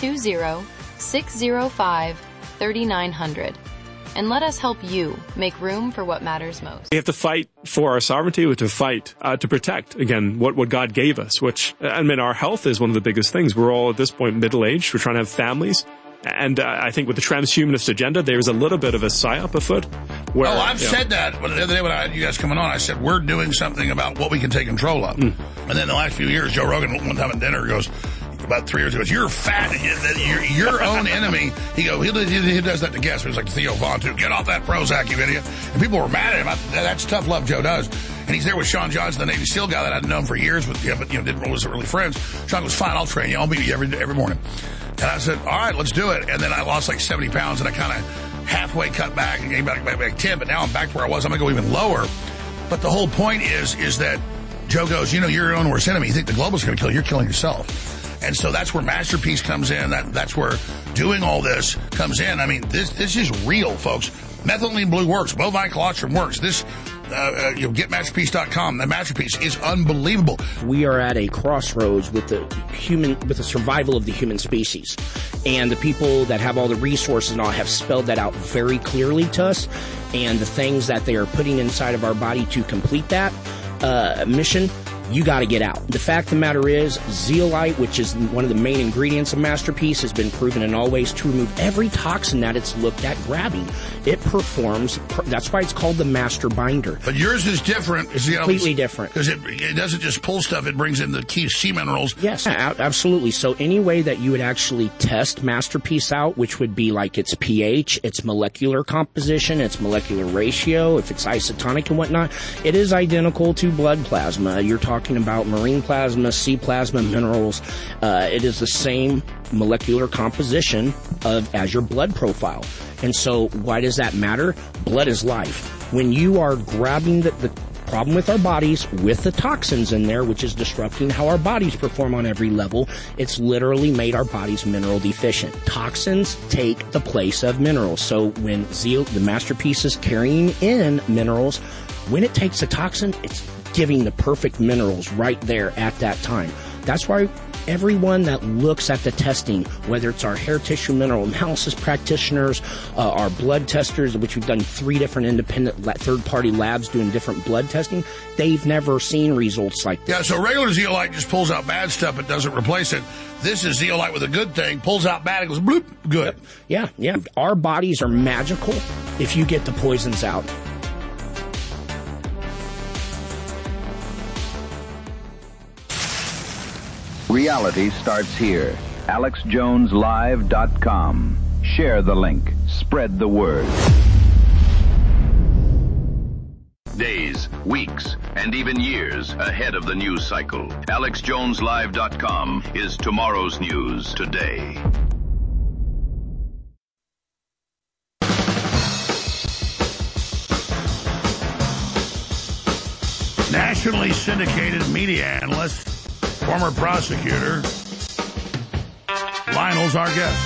720-605-3900. And let us help you make room for what matters most. We have to fight for our sovereignty. We have to fight to protect, again, what God gave us, which, I mean, our health is one of the biggest things. We're all at this point middle-aged. We're trying to have families. And I think with the transhumanist agenda, there's a little bit of a psyop afoot. Where, I've said that. The other day when I had you guys coming on, I said, we're doing something about what we can take control of. And then the last few years, Joe Rogan, one time at dinner, goes, about 3 years ago, you're fat, you're your own enemy. He does that to guests. It was like Theo Vaughn, too. Get off that Prozac, you idiot. And people were mad at him. That's tough love Joe does. And he's there with Sean Johnson, the Navy SEAL guy that I'd known for years, but wasn't really friends. Sean goes, fine, I'll train you. I'll meet you every morning. And I said, all right, let's do it. And then I lost like 70 pounds, and I kind of halfway cut back and came back 10, but now I'm back to where I was. I'm going to go even lower. But the whole point is that Joe goes, you're your own worst enemy. You think the global's going to kill you, you're killing yourself. And so that's where Masterpiece comes in. That's where doing all this comes in. I mean, this is real, folks. Methylene blue works. Bovine colostrum works. This, get Masterpiece.com. The Masterpiece is unbelievable. We are at a crossroads with the survival of the human species. And the people that have all the resources and all have spelled that out very clearly to us. And the things that they are putting inside of our body to complete that mission, you got to get out. The fact of the matter is, zeolite, which is one of the main ingredients of Masterpiece, has been proven in all ways to remove every toxin that it's looked at grabbing. It performs, that's why it's called the Master Binder. But yours is different. Completely different. Because it doesn't just pull stuff, it brings in the key sea minerals. Yes, absolutely. So any way that you would actually test Masterpiece out, which would be like its pH, its molecular composition, its molecular ratio, if it's isotonic and whatnot, it is identical to blood plasma. You're talking about marine plasma, sea plasma, minerals. It is the same molecular composition as your blood profile. And so why does that matter? Blood is life. When you are grabbing the problem with our bodies, with the toxins in there, which is disrupting how our bodies perform on every level, it's literally made our bodies mineral deficient. Toxins take the place of minerals. So when the Masterpiece is carrying in minerals, when it takes a toxin, it's giving the perfect minerals right there at that time. That's why everyone that looks at the testing, whether it's our hair tissue mineral analysis practitioners, our blood testers, which we've done 3 different independent third-party labs doing different blood testing, they've never seen results like this. Yeah, so regular zeolite just pulls out bad stuff, but doesn't replace it. This is zeolite with a good thing, pulls out bad, it goes bloop, good. Yep. Yeah. Our bodies are magical if you get the poisons out. Reality starts here. AlexJonesLive.com. Share the link. Spread the word. Days, weeks, and even years ahead of the news cycle. AlexJonesLive.com is tomorrow's news today. Nationally syndicated media analyst, former prosecutor, Lionel's our guest.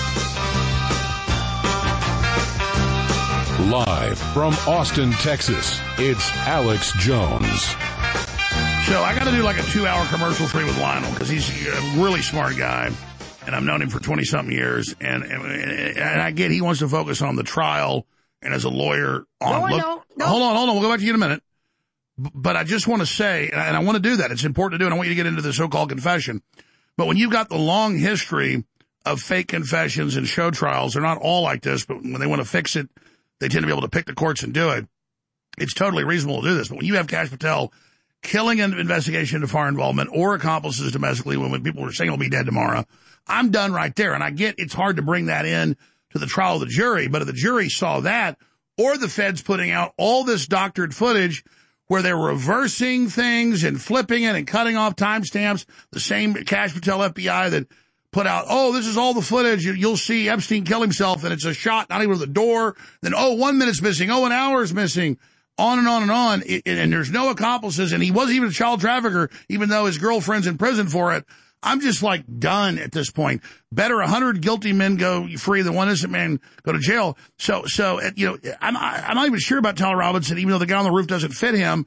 Live from Austin, Texas, it's Alex Jones. So I got to do like a 2-hour commercial free with Lionel because he's a really smart guy, and I've known him for 20-something years, and I get he wants to focus on the trial and as a lawyer on... No. Hold on. We'll go back to you in a minute. But I just want to say, and I want to do that, it's important to do, and I want you to get into the so-called confession. But when you've got the long history of fake confessions and show trials, they're not all like this, but when they want to fix it, they tend to be able to pick the courts and do it. It's totally reasonable to do this. But when you have Kash Patel killing an investigation into foreign involvement or accomplices domestically when people are saying he'll be dead tomorrow, I'm done right there. And I get it's hard to bring that in to the trial of the jury, but if the jury saw that, or the feds putting out all this doctored footage where they're reversing things and flipping it and cutting off timestamps, the same Kash Patel FBI that put out, this is all the footage. You'll see Epstein kill himself, and it's a shot not even with the door. Then, 1 minute's missing. An hour's missing. On and on and on. And there's no accomplices, and he wasn't even a child trafficker, even though his girlfriend's in prison for it. I'm just like done at this point. Better 100 guilty men go free than one innocent man go to jail. So I'm not even sure about Tyler Robinson, even though the guy on the roof doesn't fit him.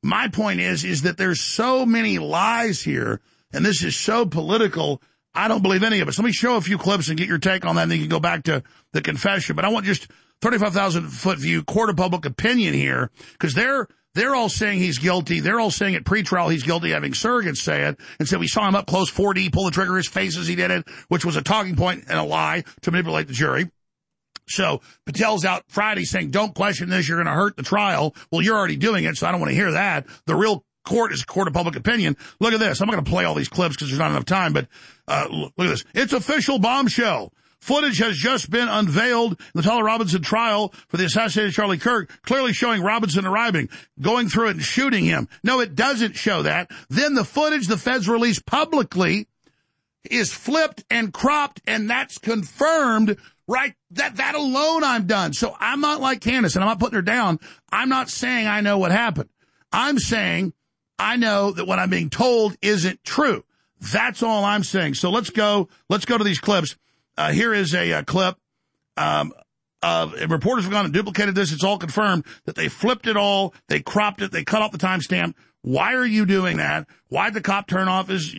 My point is that there's so many lies here, and this is so political, I don't believe any of it. So let me show a few clips and get your take on that, and then you can go back to the confession. But I want just 35,000-foot view, court of public opinion here, because they're all saying he's guilty. They're all saying at pretrial he's guilty, having surrogates say it, and said we saw him up close, 4D, pull the trigger, his face as he did it, which was a talking point and a lie to manipulate the jury. So Patel's out Friday saying, don't question this, you're going to hurt the trial. Well, you're already doing it, so I don't want to hear that. The real court is a court of public opinion. Look at this. I'm not going to play all these clips because there's not enough time, but look at this. It's official bombshell. Footage has just been unveiled in the Tyler Robinson trial for the assassinated Charlie Kirk, clearly showing Robinson arriving, going through it and shooting him. No, it doesn't show that. Then the footage the feds released publicly is flipped and cropped, and that's confirmed. Right, that alone I'm done. So I'm not like Candace, and I'm not putting her down. I'm not saying I know what happened. I'm saying I know that what I'm being told isn't true. That's all I'm saying. So let's go to these clips. Here is a clip. Reporters have gone and duplicated this. It's all confirmed that they flipped it all. They cropped it. They cut off the timestamp. Why are you doing that? Why'd the cop turn off his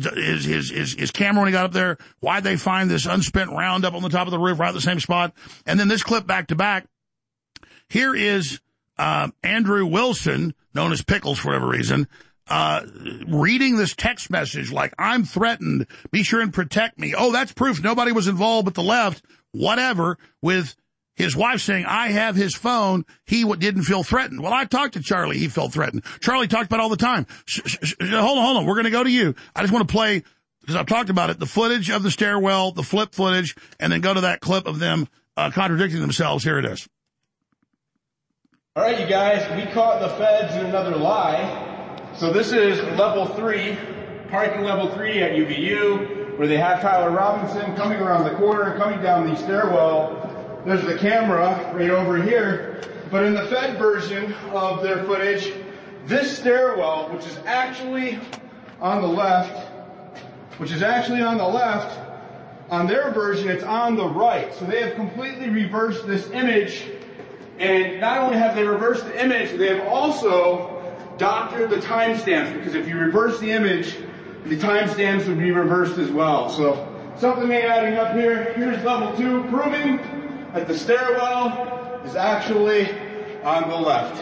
camera when he got up there? Why'd they find this unspent round up on the top of the roof right at the same spot? And then this clip back to back. Here is Andrew Wilson, known as Pickles for whatever reason, reading this text message like, I'm threatened. Be sure and protect me. Oh, that's proof nobody was involved but the left. Whatever. With his wife saying, I have his phone. He didn't feel threatened. Well, I talked to Charlie. He felt threatened. Charlie talked about it all the time. Hold on. We're going to go to you. I just want to play, because I've talked about it, the footage of the stairwell, the flip footage, and then go to that clip of them contradicting themselves. Here it is. All right, you guys, we caught the feds in another lie. So this is level 3, parking level 3 at UVU, where they have Tyler Robinson coming around the corner, coming down the stairwell. There's the camera right over here. But in the Fed version of their footage, this stairwell, which is actually on the left, on their version, it's on the right. So they have completely reversed this image. And not only have they reversed the image, they have also doctored the timestamps, because if you reverse the image, the timestamps would be reversed as well. So something ain't adding up here. Here's level 2, proving that the stairwell is actually on the left.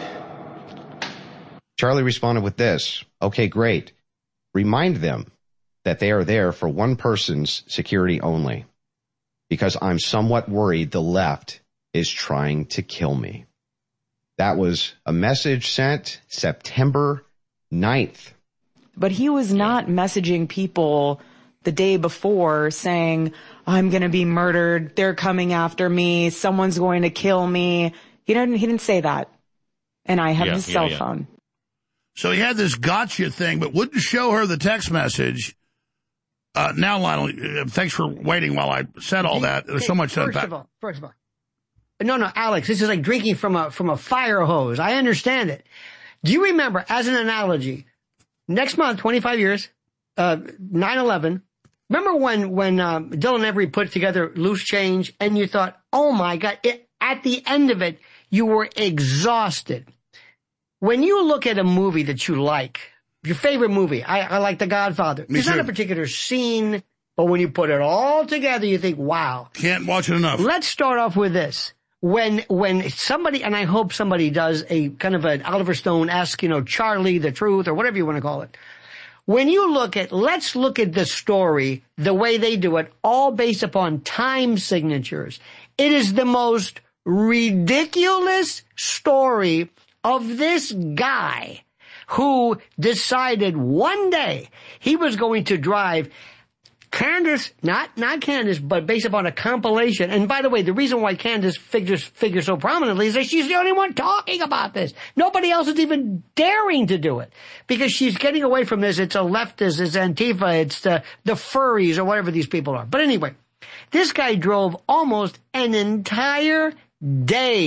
Charlie responded with this. Okay, great. Remind them that they are there for one person's security only, because I'm somewhat worried the left is trying to kill me. That was a message sent September 9th. But he was not messaging people the day before saying, I'm going to be murdered. They're coming after me. Someone's going to kill me. He didn't say that. And I have his cell phone. So he had this gotcha thing, but wouldn't show her the text message. Now, Lionel, thanks for waiting while I said all that. There's so much to unpack. First of all. No, Alex, this is like drinking from a fire hose. I understand it. Do you remember, as an analogy, next month, 25 years, 9/11, remember when Dylan Every put together Loose Change and you thought, oh my God, at the end of it, you were exhausted. When you look at a movie that you like, your favorite movie, I like The Godfather. There's not a particular scene, but when you put it all together, you think, wow. Can't watch it enough. Let's start off with this. When somebody, and I hope somebody does a kind of an Oliver Stone-esque, Charlie, the Truth, or whatever you want to call it. When you let's look at the story the way they do it, all based upon time signatures. It is the most ridiculous story of this guy who decided one day he was going to drive Candace, not Candace, but based upon a compilation. And by the way, the reason why Candace figures so prominently is that she's the only one talking about this. Nobody else is even daring to do it because she's getting away from this. It's a leftist, it's Antifa, it's the furries or whatever these people are. But anyway, this guy drove almost an entire day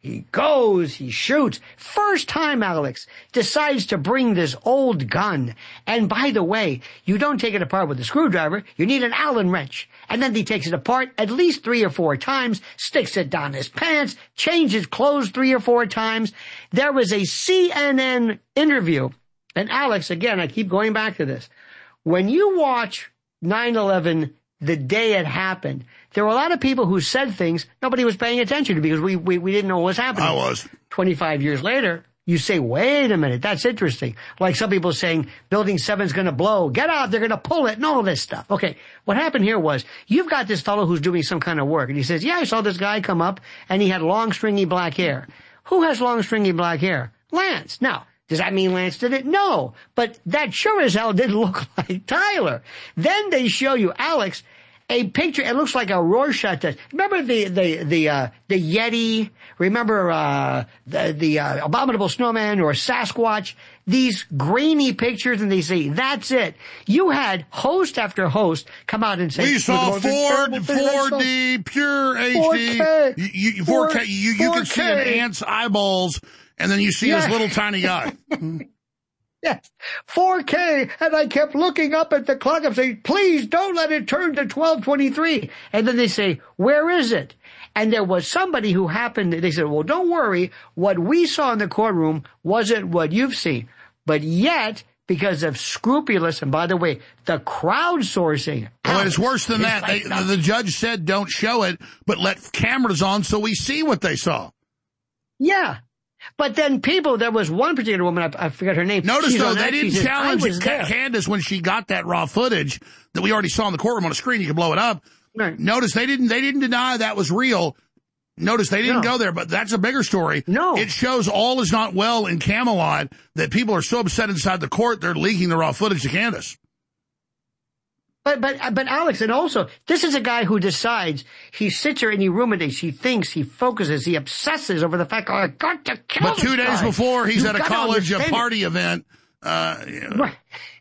He goes, he shoots. First time, Alex, decides to bring this old gun. And by the way, you don't take it apart with a screwdriver. You need an Allen wrench. And then he takes it apart at least 3 or 4 times, sticks it down his pants, changes clothes 3 or 4 times. There was a CNN interview. And Alex, again, I keep going back to this. When you watch 9/11 the day it happened, there were a lot of people who said things nobody was paying attention to because we didn't know what was happening. I was. 25 years later, you say, wait a minute, that's interesting. Like some people saying Building 7's going to blow. Get out, they're going to pull it and all this stuff. Okay, what happened here was you've got this fellow who's doing some kind of work, and he says, yeah, I saw this guy come up, and he had long, stringy black hair. Who has long, stringy black hair? Lance. Now, does that mean Lance did it? No. But that sure as hell didn't look like Tyler. Then they show you, Alex, a picture. It looks like a Rorschach test. Remember the Yeti? Remember the Abominable Snowman or Sasquatch? These grainy pictures, and they say, that's it. You had host after host come out and say, we saw 4D, pure HD, 4K. You could see an ant's eyeballs, and then you see this little tiny guy. Yes, 4K, and I kept looking up at the clock and saying, please don't let it turn to 12:23. And then they say, where is it? And there was somebody who happened, they said, well, don't worry, what we saw in the courtroom wasn't what you've seen. But yet, because of scrupulous, and by the way, the crowdsourcing. Well, it's worse than that. The judge said don't show it, but let cameras on so we see what they saw. Yeah. But then people, there was one particular woman, I forgot her name. Notice, though, they didn't challenge Candace when she got that raw footage that we already saw in the courtroom on a screen. You can blow it up. Right. Notice they didn't deny that was real. Notice they didn't go there, but that's a bigger story. No. It shows all is not well in Camelot, that people are so upset inside the court, they're leaking the raw footage to Candace. But Alex, and also, this is a guy who decides, he sits here and he ruminates, he thinks, he focuses, he obsesses over the fact, oh, I got to kill But 2 days before, he's at a college party event. Right.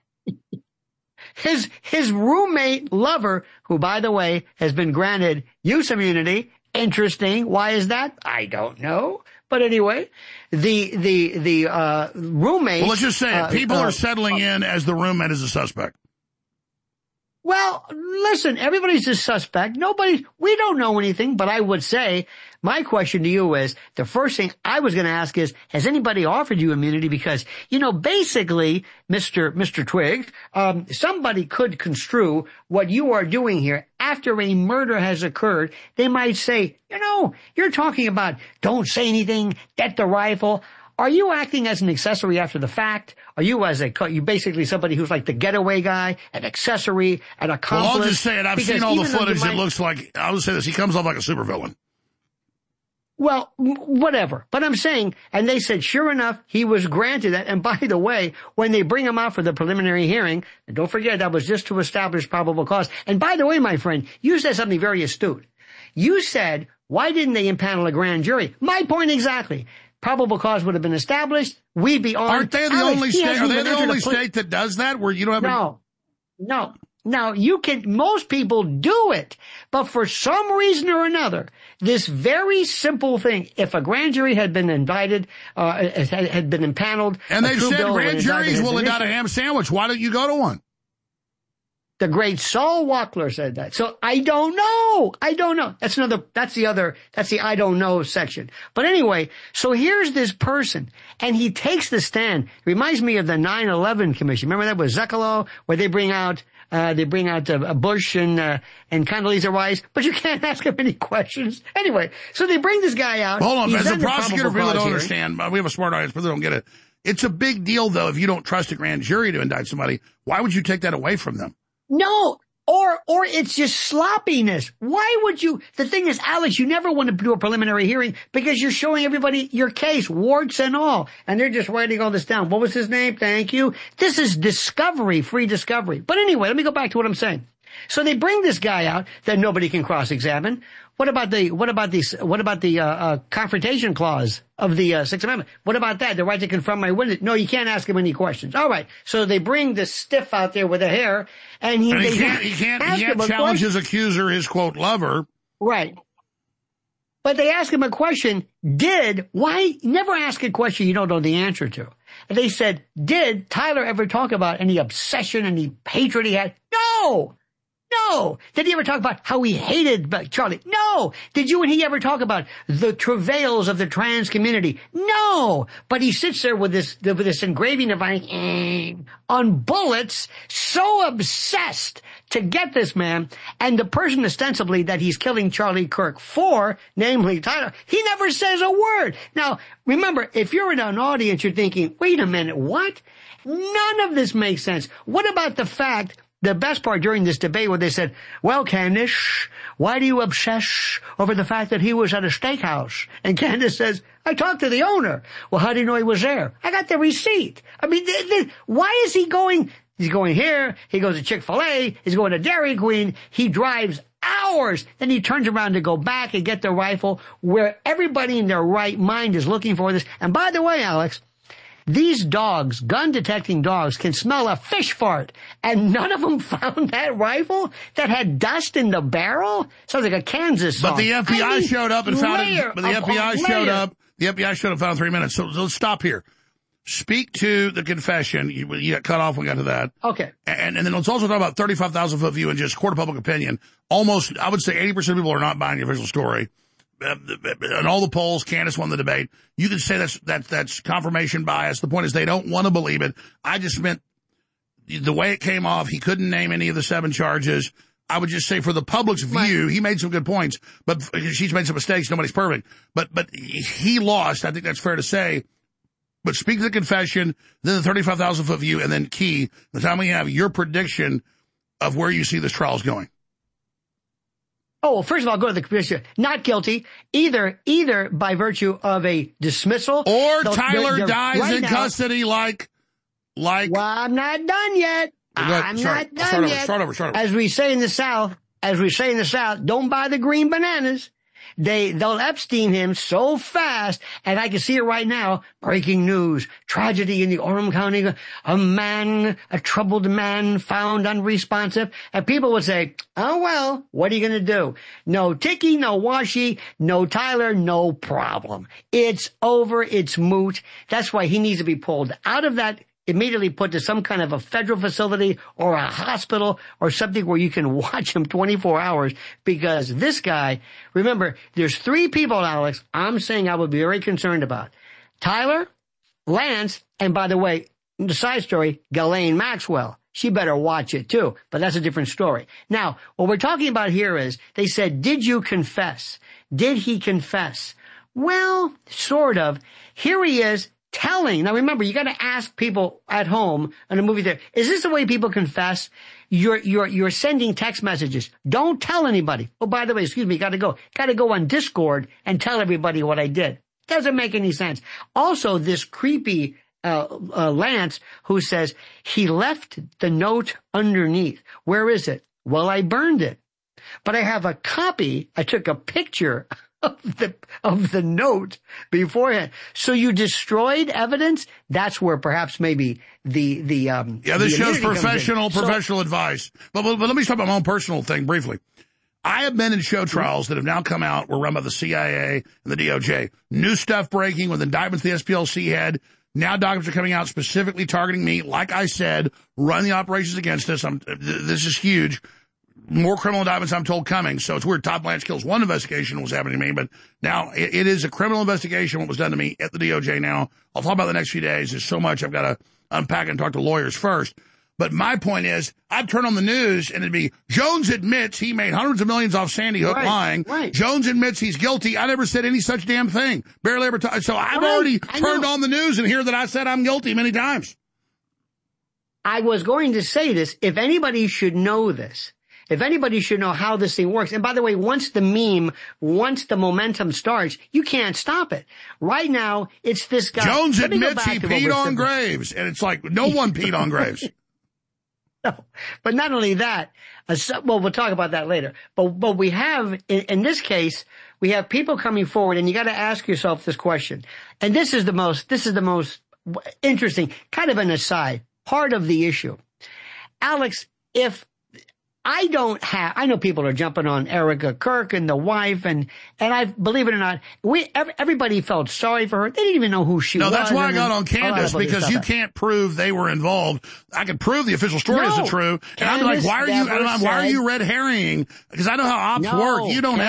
His roommate lover, who, by the way, has been granted use immunity. Interesting. Why is that? I don't know. But anyway, the roommate. Well, let's just say it. People are settling in as the roommate is a suspect. Well, listen, everybody's a suspect. We don't know anything, but I would say, my question to you is, the first thing I was going to ask is, has anybody offered you immunity? Because, basically, Mr. Twigg, somebody could construe what you are doing here after a murder has occurred. They might say, you're talking about don't say anything, get the rifle. Are you acting as an accessory after the fact? Are you you basically somebody who's like the getaway guy, an accessory, an accomplice? Well, I'll just say it. I've seen all the footage. It looks like, I would say this, he comes off like a supervillain. Well, whatever. But I'm saying, and they said, sure enough, he was granted that. And by the way, when they bring him out for the preliminary hearing, and don't forget, that was just to establish probable cause. And by the way, my friend, you said something very astute. You said, why didn't they impanel a grand jury? My point exactly. Probable cause would have been established. We'd be on. Aren't they the only state? Are they the only state that does that? Where you don't have No. Now, most people do it, but for some reason or another, this very simple thing, if a grand jury had been invited, had been impaneled. And they've said grand juries will have got a ham sandwich. Why don't you go to one? The great Saul Wackler said that. So I don't know. That's the I don't know section. But anyway, so here's this person, and he takes the stand. It reminds me of the 9/11 Commission. Remember that with Zuccalo, where they bring out Bush and Condoleezza Rice, but you can't ask him any questions. Anyway, so they bring this guy out. Hold on, as a prosecutor, really don't understand. We have a smart audience, but they don't get it. It's a big deal, though, if you don't trust a grand jury to indict somebody. Why would you take that away from them? No, or it's just sloppiness. Why would you? The thing is, Alex, you never want to do a preliminary hearing because you're showing everybody your case, warts and all, and they're just writing all this down. What was his name? Thank you. This is discovery, free discovery. But anyway, let me go back to what I'm saying. So they bring this guy out that nobody can cross-examine. What about the confrontation clause of the Sixth Amendment? What about that? The right to confront my witness? No, you can't ask him any questions. All right. So they bring this stiff out there with the hair, and he can't challenge his accuser, his quote lover. Right. But they ask him a question, why never ask a question you don't know the answer to? And they said, did Tyler ever talk about any obsession, any hatred he had? No! No! Did he ever talk about how he hated Charlie? No! Did you and he ever talk about the travails of the trans community? No! But he sits there with this engraving device on bullets, so obsessed to get this man, and the person ostensibly that he's killing Charlie Kirk for, namely Tyler, he never says a word. Now, remember, if you're in an audience, you're thinking, wait a minute, what? None of this makes sense. What about the fact, the best part during this debate where they said, well, Candace, why do you obsess over the fact that he was at a steakhouse? And Candace says, I talked to the owner. Well, how do you know he was there? I got the receipt. I mean, why is he going? He's going here. He goes to Chick-fil-A. He's going to Dairy Queen. He drives hours. Then he turns around to go back and get the rifle where everybody in their right mind is looking for this. And by the way, Alex, these dogs, gun-detecting dogs, can smell a fish fart, and none of them found that rifle that had dust in the barrel? Sounds like a Kansas song. But the FBI showed up and found it. But the FBI showed up. The FBI showed up and found it in 3 minutes. So let's stop here. Speak to the confession. You got cut off when we got to that. Okay. And then let's also talk about 35,000-foot view and just court of public opinion. Almost, I would say 80% of people are not buying the official story. And all the polls, Candace won the debate. You could say that's confirmation bias. The point is they don't want to believe it. I just meant the way it came off. He couldn't name any of the 7 charges. I would just say for the public's view, he made some good points, but she's made some mistakes. Nobody's perfect. But he lost. I think that's fair to say. But speak to the confession, then the 35,000-foot view, and then key, the time we have your prediction of where you see this trial's going. Oh, well, first of all, go to the commission. Not guilty, either by virtue of a dismissal. Or Tyler dies right in custody like. Well, I'm not done yet. Start over. As we say in the South, don't buy the green bananas. They'll Epstein him so fast, and I can see it right now. Breaking news. Tragedy in the Orem County. A troubled man found unresponsive. And people would say, oh well, what are you gonna do? No Tiki, no Washi, no Tyler, no problem. It's over, it's moot. That's why he needs to be pulled out of that, immediately put to some kind of a federal facility or a hospital or something where you can watch him 24 hours, because this guy, remember, there's 3 people, Alex, I'm saying I would be very concerned about. Tyler, Lance, and by the way, the side story, Ghislaine Maxwell. She better watch it too, but that's a different story. Now, what we're talking about here is, they said, did you confess? Did he confess? Well, sort of. Here he is, telling. Now remember, you got to ask people at home in a movie theater, is this the way people confess? You're sending text messages. Don't tell anybody. Oh, by the way, excuse me, got to go on Discord and tell everybody what I did. Doesn't make any sense. Also, this creepy Lance who says he left the note underneath. Where is it? Well, I burned it, but I have a copy. I took a picture of the note beforehand. So you destroyed evidence? That's where perhaps maybe this shows professional advice. But let me talk about my own personal thing briefly. I have been in show trials that have now come out, were run by the CIA and the DOJ. New stuff breaking with indictments the SPLC had. Now documents are coming out specifically targeting me. Like I said, run the operations against us. This is huge. More criminal indictments, I'm told, coming. So it's weird. Todd Blanche kills one investigation was happening to me, but now it is a criminal investigation what was done to me at the DOJ now. I'll talk about the next few days. There's so much I've got to unpack and talk to lawyers first. But my point is, I'd turn on the news and it'd be, Jones admits he made hundreds of millions off Sandy Hook lying. Right. Jones admits he's guilty. I never said any such damn thing. Barely ever so I've already turned on the news and hear that I said I'm guilty many times. I was going to say this. If anybody should know this, if anybody should know how this thing works, and by the way, once the momentum starts, you can't stop it. Right now, it's this guy. Jones admits he peed on Graves, and it's like, no one peed on Graves. No, but not only that, well, we'll talk about that later, but we have, in this case, we have people coming forward, and you gotta ask yourself this question. And this is the most interesting, kind of an aside, part of the issue. Alex, if I know people are jumping on Erica Kirk and the wife, and I believe it or not, everybody felt sorry for her. They didn't even know who she was. No, that's why I got on Candace, because you can't prove they were involved. I can prove the official story isn't true. And I'm like, why are you red herring? Because I know how ops work. You don't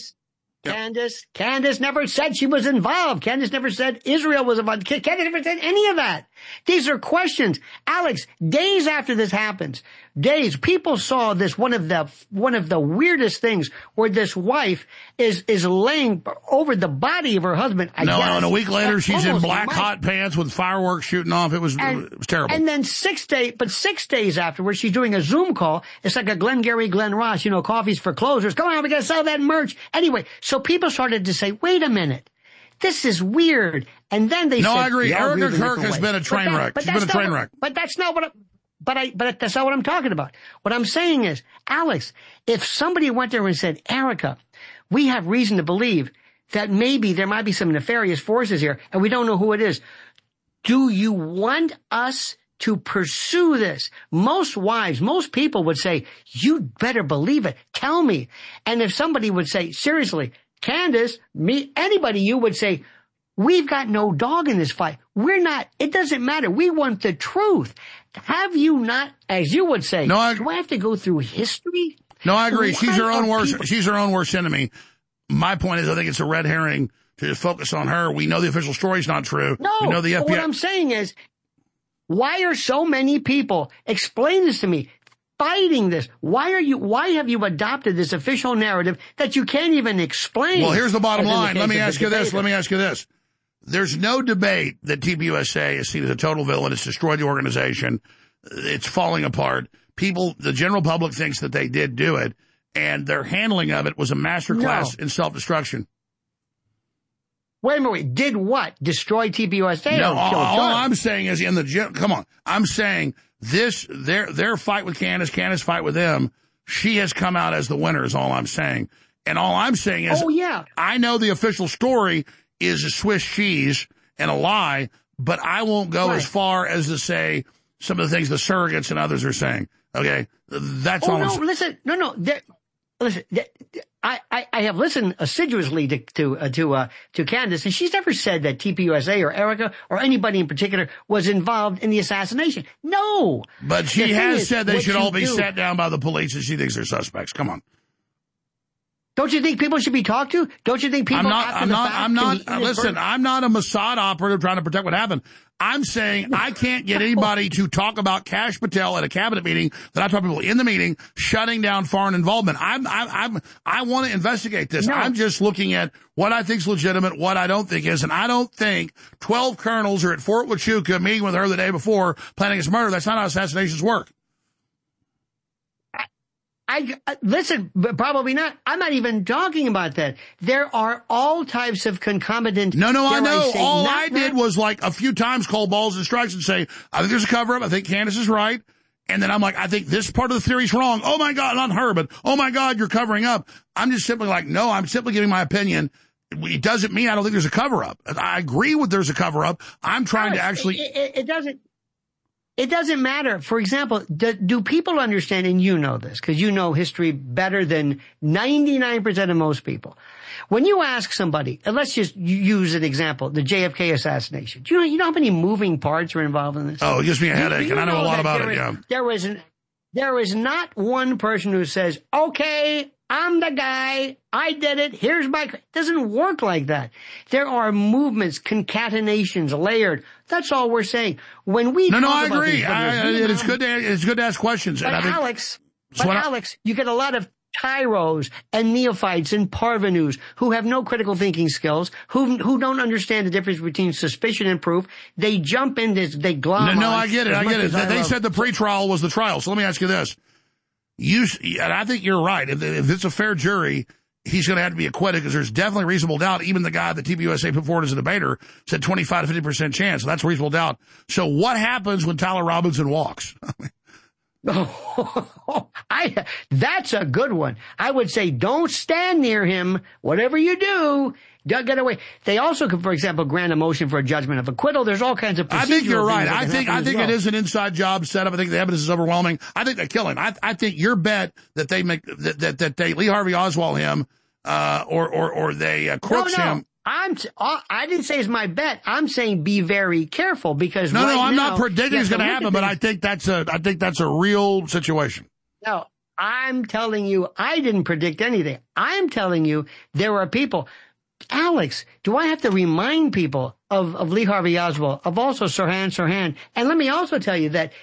Candace never said she was involved. Candace never said Israel was involved. Candace never said any of that. These are questions. Alex, days after this happens, people saw this, one of the weirdest things, where this wife is laying over the body of her husband. And a week later she's in black hot pants with fireworks shooting off. It was terrible. And then 6 days afterwards, she's doing a Zoom call. It's like a Glengarry Glen Ross, coffees for closers. Come on, we gotta sell that merch. Anyway, so people started to say, wait a minute. This is weird. And then they said, I agree. Erica Kirk has been a train wreck. She's been a train wreck. But that's not what But that's not what I'm talking about. What I'm saying is, Alex, if somebody went there and said, Erica, we have reason to believe that maybe there might be some nefarious forces here, and we don't know who it is, do you want us to pursue this? Most wives, most people would say, you better believe it. Tell me. And if somebody would say, seriously, Candace, me, anybody, you would say, we've got no dog in this fight. It doesn't matter. We want the truth. Have you not, as you would say, do I have to go through history? No, I agree. She's her own worst enemy. My point is, I think it's a red herring to just focus on her. We know the official story's not true. No, we know the FBI. What I'm saying is, why are so many people, explain this to me, fighting this? Why have you adopted this official narrative that you can't even explain? Well, here's the bottom line. Let me ask you this. There's no debate that TPUSA is seen as a total villain. It's destroyed the organization. It's falling apart. The general public thinks that they did do it, and their handling of it was a masterclass in self-destruction. Wait a minute. Did what? Destroy TPUSA? No, all I'm saying is I'm saying this, their fight with Candace fight with them, she has come out as the winner is all I'm saying. And all I'm saying is, I know the official story is a Swiss cheese and a lie, but I won't go as far as to say some of the things the surrogates and others are saying. Okay? That's all I'm saying. Listen. Listen, I have listened assiduously to Candace, and she's never said that TPUSA or Erica or anybody in particular was involved in the assassination. No. But she has said they should all be sat down by the police, and she thinks they're suspects. Come on. Don't you think people should be talked to? Don't you think people I'm not a Mossad operative trying to protect what happened. I'm saying I can't get anybody to talk about Kash Patel at a cabinet meeting that I talk to people in the meeting shutting down foreign involvement. I want to investigate this. No. I'm just looking at what I think is legitimate, what I don't think is, and I don't think 12 colonels are at Fort Huachuca meeting with her the day before planning his murder. That's not how assassinations work. Listen, probably not. I'm not even talking about that. There are all types of concomitant. No, I know. All I did was like a few times call balls and strikes and say, I think there's a cover up. I think Candace is right. And then I'm like, I think this part of the theory's wrong. Oh my God, not her, but oh my God, you're covering up. I'm just simply like, no, I'm simply giving my opinion. It doesn't mean I don't think there's a cover up. I agree with there's a cover up. I'm trying to actually. It doesn't matter. For example, do people understand, and you know this, because you know history better than 99% of most people. When you ask somebody, and let's just use an example, the JFK assassination. Do you know how many moving parts are involved in this? Oh, it gives me a headache, and I know a lot about it, yeah. There is not one person who says, okay, I'm the guy, I did it, here's my... It doesn't work like that. There are movements, concatenations, layered. That's all we're saying. When we I agree. It's good to ask questions. But Alex, you get a lot of tyros and neophytes and parvenus who have no critical thinking skills, who don't understand the difference between suspicion and proof. They jump in this, they glom on. No, I get it. They said the pretrial was the trial. So let me ask you this. And I think you're right. If it's a fair jury, he's going to have to be acquitted because there's definitely reasonable doubt. Even the guy that TPUSA put forward as a debater said 25 to 50% chance. So that's reasonable doubt. So what happens when Tyler Robinson walks? That's a good one. I would say don't stand near him. Whatever you do, get away. They also could, for example, grant a motion for a judgment of acquittal. There's all kinds of procedural I think you're right. I think it is an inside job set up. I think the evidence is overwhelming. I think they kill him. I think your bet that they make that they Lee Harvey Oswald him or they crooks him. I didn't say it's my bet. I'm saying be very careful because I'm not predicting it's going to happen, but I think that's a real situation. No, I'm telling you, I didn't predict anything. I'm telling you, there are people. Alex, do I have to remind people of Lee Harvey Oswald, of also Sirhan Sirhan? And let me also tell you that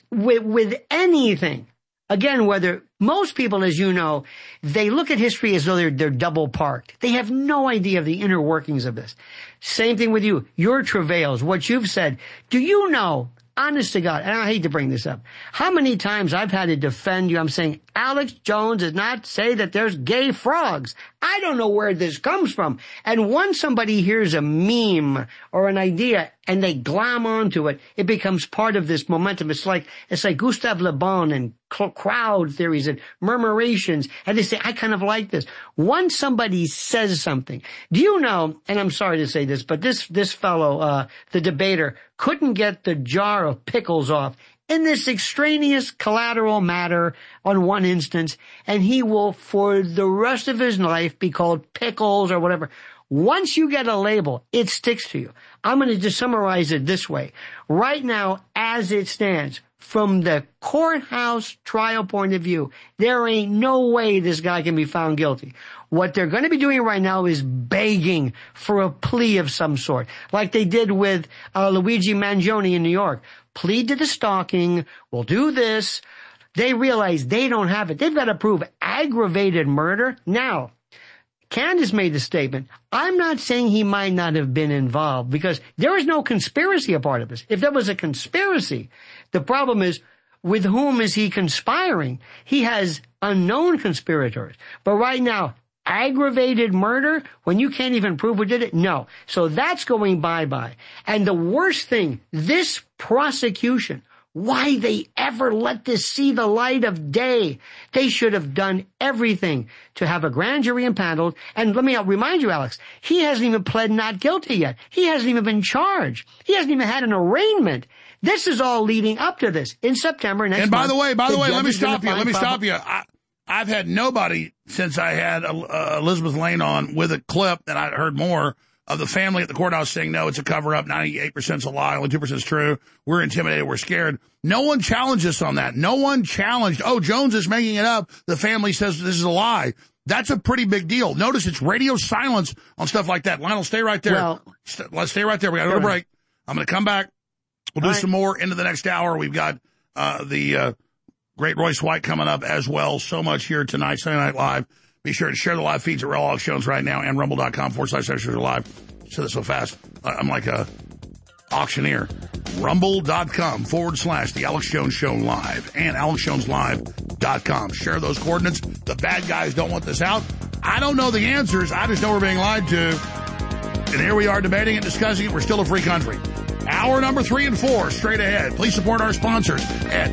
with anything, again, whether most people, as you know, they look at history as though they're double parked. They have no idea of the inner workings of this. Same thing with you. Your travails, what you've said. Do you know, honest to God, and I hate to bring this up, how many times I've had to defend you? I'm saying, Alex Jones did not say that there's gay frogs. I don't know where this comes from. And once somebody hears a meme or an idea and they glom onto it, it becomes part of this momentum. It's like Gustave Le Bon and crowd theories and murmurations. And they say, I kind of like this. Once somebody says something, do you know, and I'm sorry to say this, but this fellow, the debater, couldn't get the jar of pickles off in this extraneous collateral matter on one instance, and he will, for the rest of his life, be called Pickles or whatever. Once you get a label, it sticks to you. I'm going to just summarize it this way. Right now, as it stands, from the courthouse trial point of view, there ain't no way this guy can be found guilty. What they're going to be doing right now is begging for a plea of some sort, like they did with Luigi Mangione in New York. Plead to the stalking, we'll do this. They realize they don't have it. They've got to prove aggravated murder. Now, Candace made the statement, I'm not saying he might not have been involved because there is no conspiracy a part of this. If there was a conspiracy, the problem is, with whom is he conspiring? He has unknown conspirators. But right now, aggravated murder, when you can't even prove who did it? No. So that's going bye-bye. And the worst thing, this prosecution, why they ever let this see the light of day. They should have done everything to have a grand jury impaneled. And let me remind you, Alex, he hasn't even pled not guilty yet. He hasn't even been charged. He hasn't even had an arraignment. This is all leading up to this in September next month. And by the way, let me stop you. I've had nobody since I had Elizabeth Lane on with a clip, and I heard more of the family at the courthouse saying, no, it's a cover-up, 98% is a lie, only 2% is true. We're intimidated, we're scared. No one challenged us on that. No one challenged, Jones is making it up. The family says this is a lie. That's a pretty big deal. Notice it's radio silence on stuff like that. Lionel, stay right there. Well, let's stay right there. We got to go to break. I'm going to come back. We'll do some more into the next hour. We've got the great Royce White coming up as well. So much here tonight, Sunday Night Live. Be sure to share the live feeds at Real Alex Jones right now and rumble.com/live. Say this so fast. I'm like a auctioneer. Rumble.com/The Alex Jones Show Live and AlexJonesLive.com. Share those coordinates. The bad guys don't want this out. I don't know the answers. I just know we're being lied to. And here we are debating and discussing it. We're still a free country. Hour number 3 and 4 straight ahead. Please support our sponsors at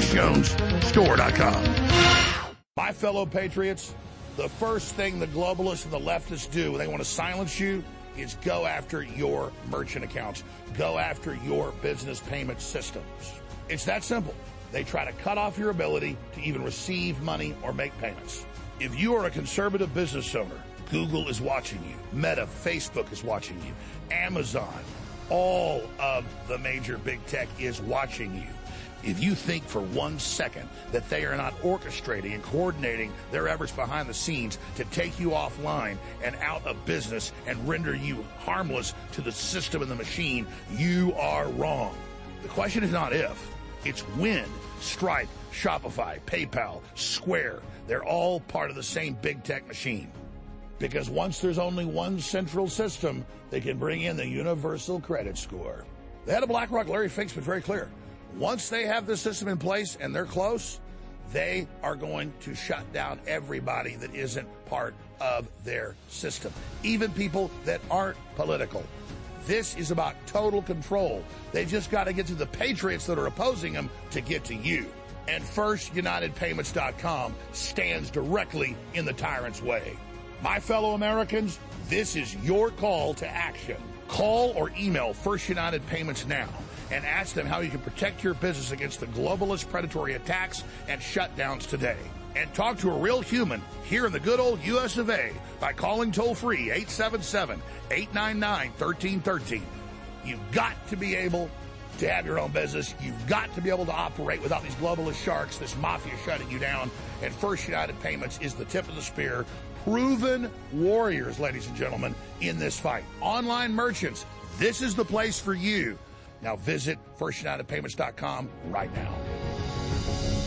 thealexjonesstore.com. My fellow patriots, the first thing the globalists and the leftists do when they want to silence you is go after your merchant accounts. Go after your business payment systems. It's that simple. They try to cut off your ability to even receive money or make payments. If you are a conservative business owner, Google is watching you. Meta, Facebook is watching you. Amazon, all of the major big tech is watching you. If you think for 1 second that they are not orchestrating and coordinating their efforts behind the scenes to take you offline and out of business and render you harmless to the system and the machine, you are wrong. The question is not if, it's when. Stripe, Shopify, PayPal, Square, they're all part of the same big tech machine. Because once there's only one central system, they can bring in the universal credit score. The head of BlackRock, Larry Fink's been very clear. Once they have this system in place and they're close, they are going to shut down everybody that isn't part of their system, even people that aren't political. This is about total control. They just got to get to the patriots that are opposing them to get to you. And FirstUnitedPayments.com stands directly in the tyrant's way. My fellow Americans, this is your call to action. Call or email First United Payments now and ask them how you can protect your business against the globalist predatory attacks and shutdowns today. And talk to a real human here in the good old U.S. of A. by calling toll-free 877-899-1313. You've got to be able to have your own business. You've got to be able to operate without these globalist sharks, this mafia shutting you down. And First United Payments is the tip of the spear. Proven warriors, ladies and gentlemen, in this fight. Online merchants, this is the place for you. Now visit FirstUnitedPayments.com right now.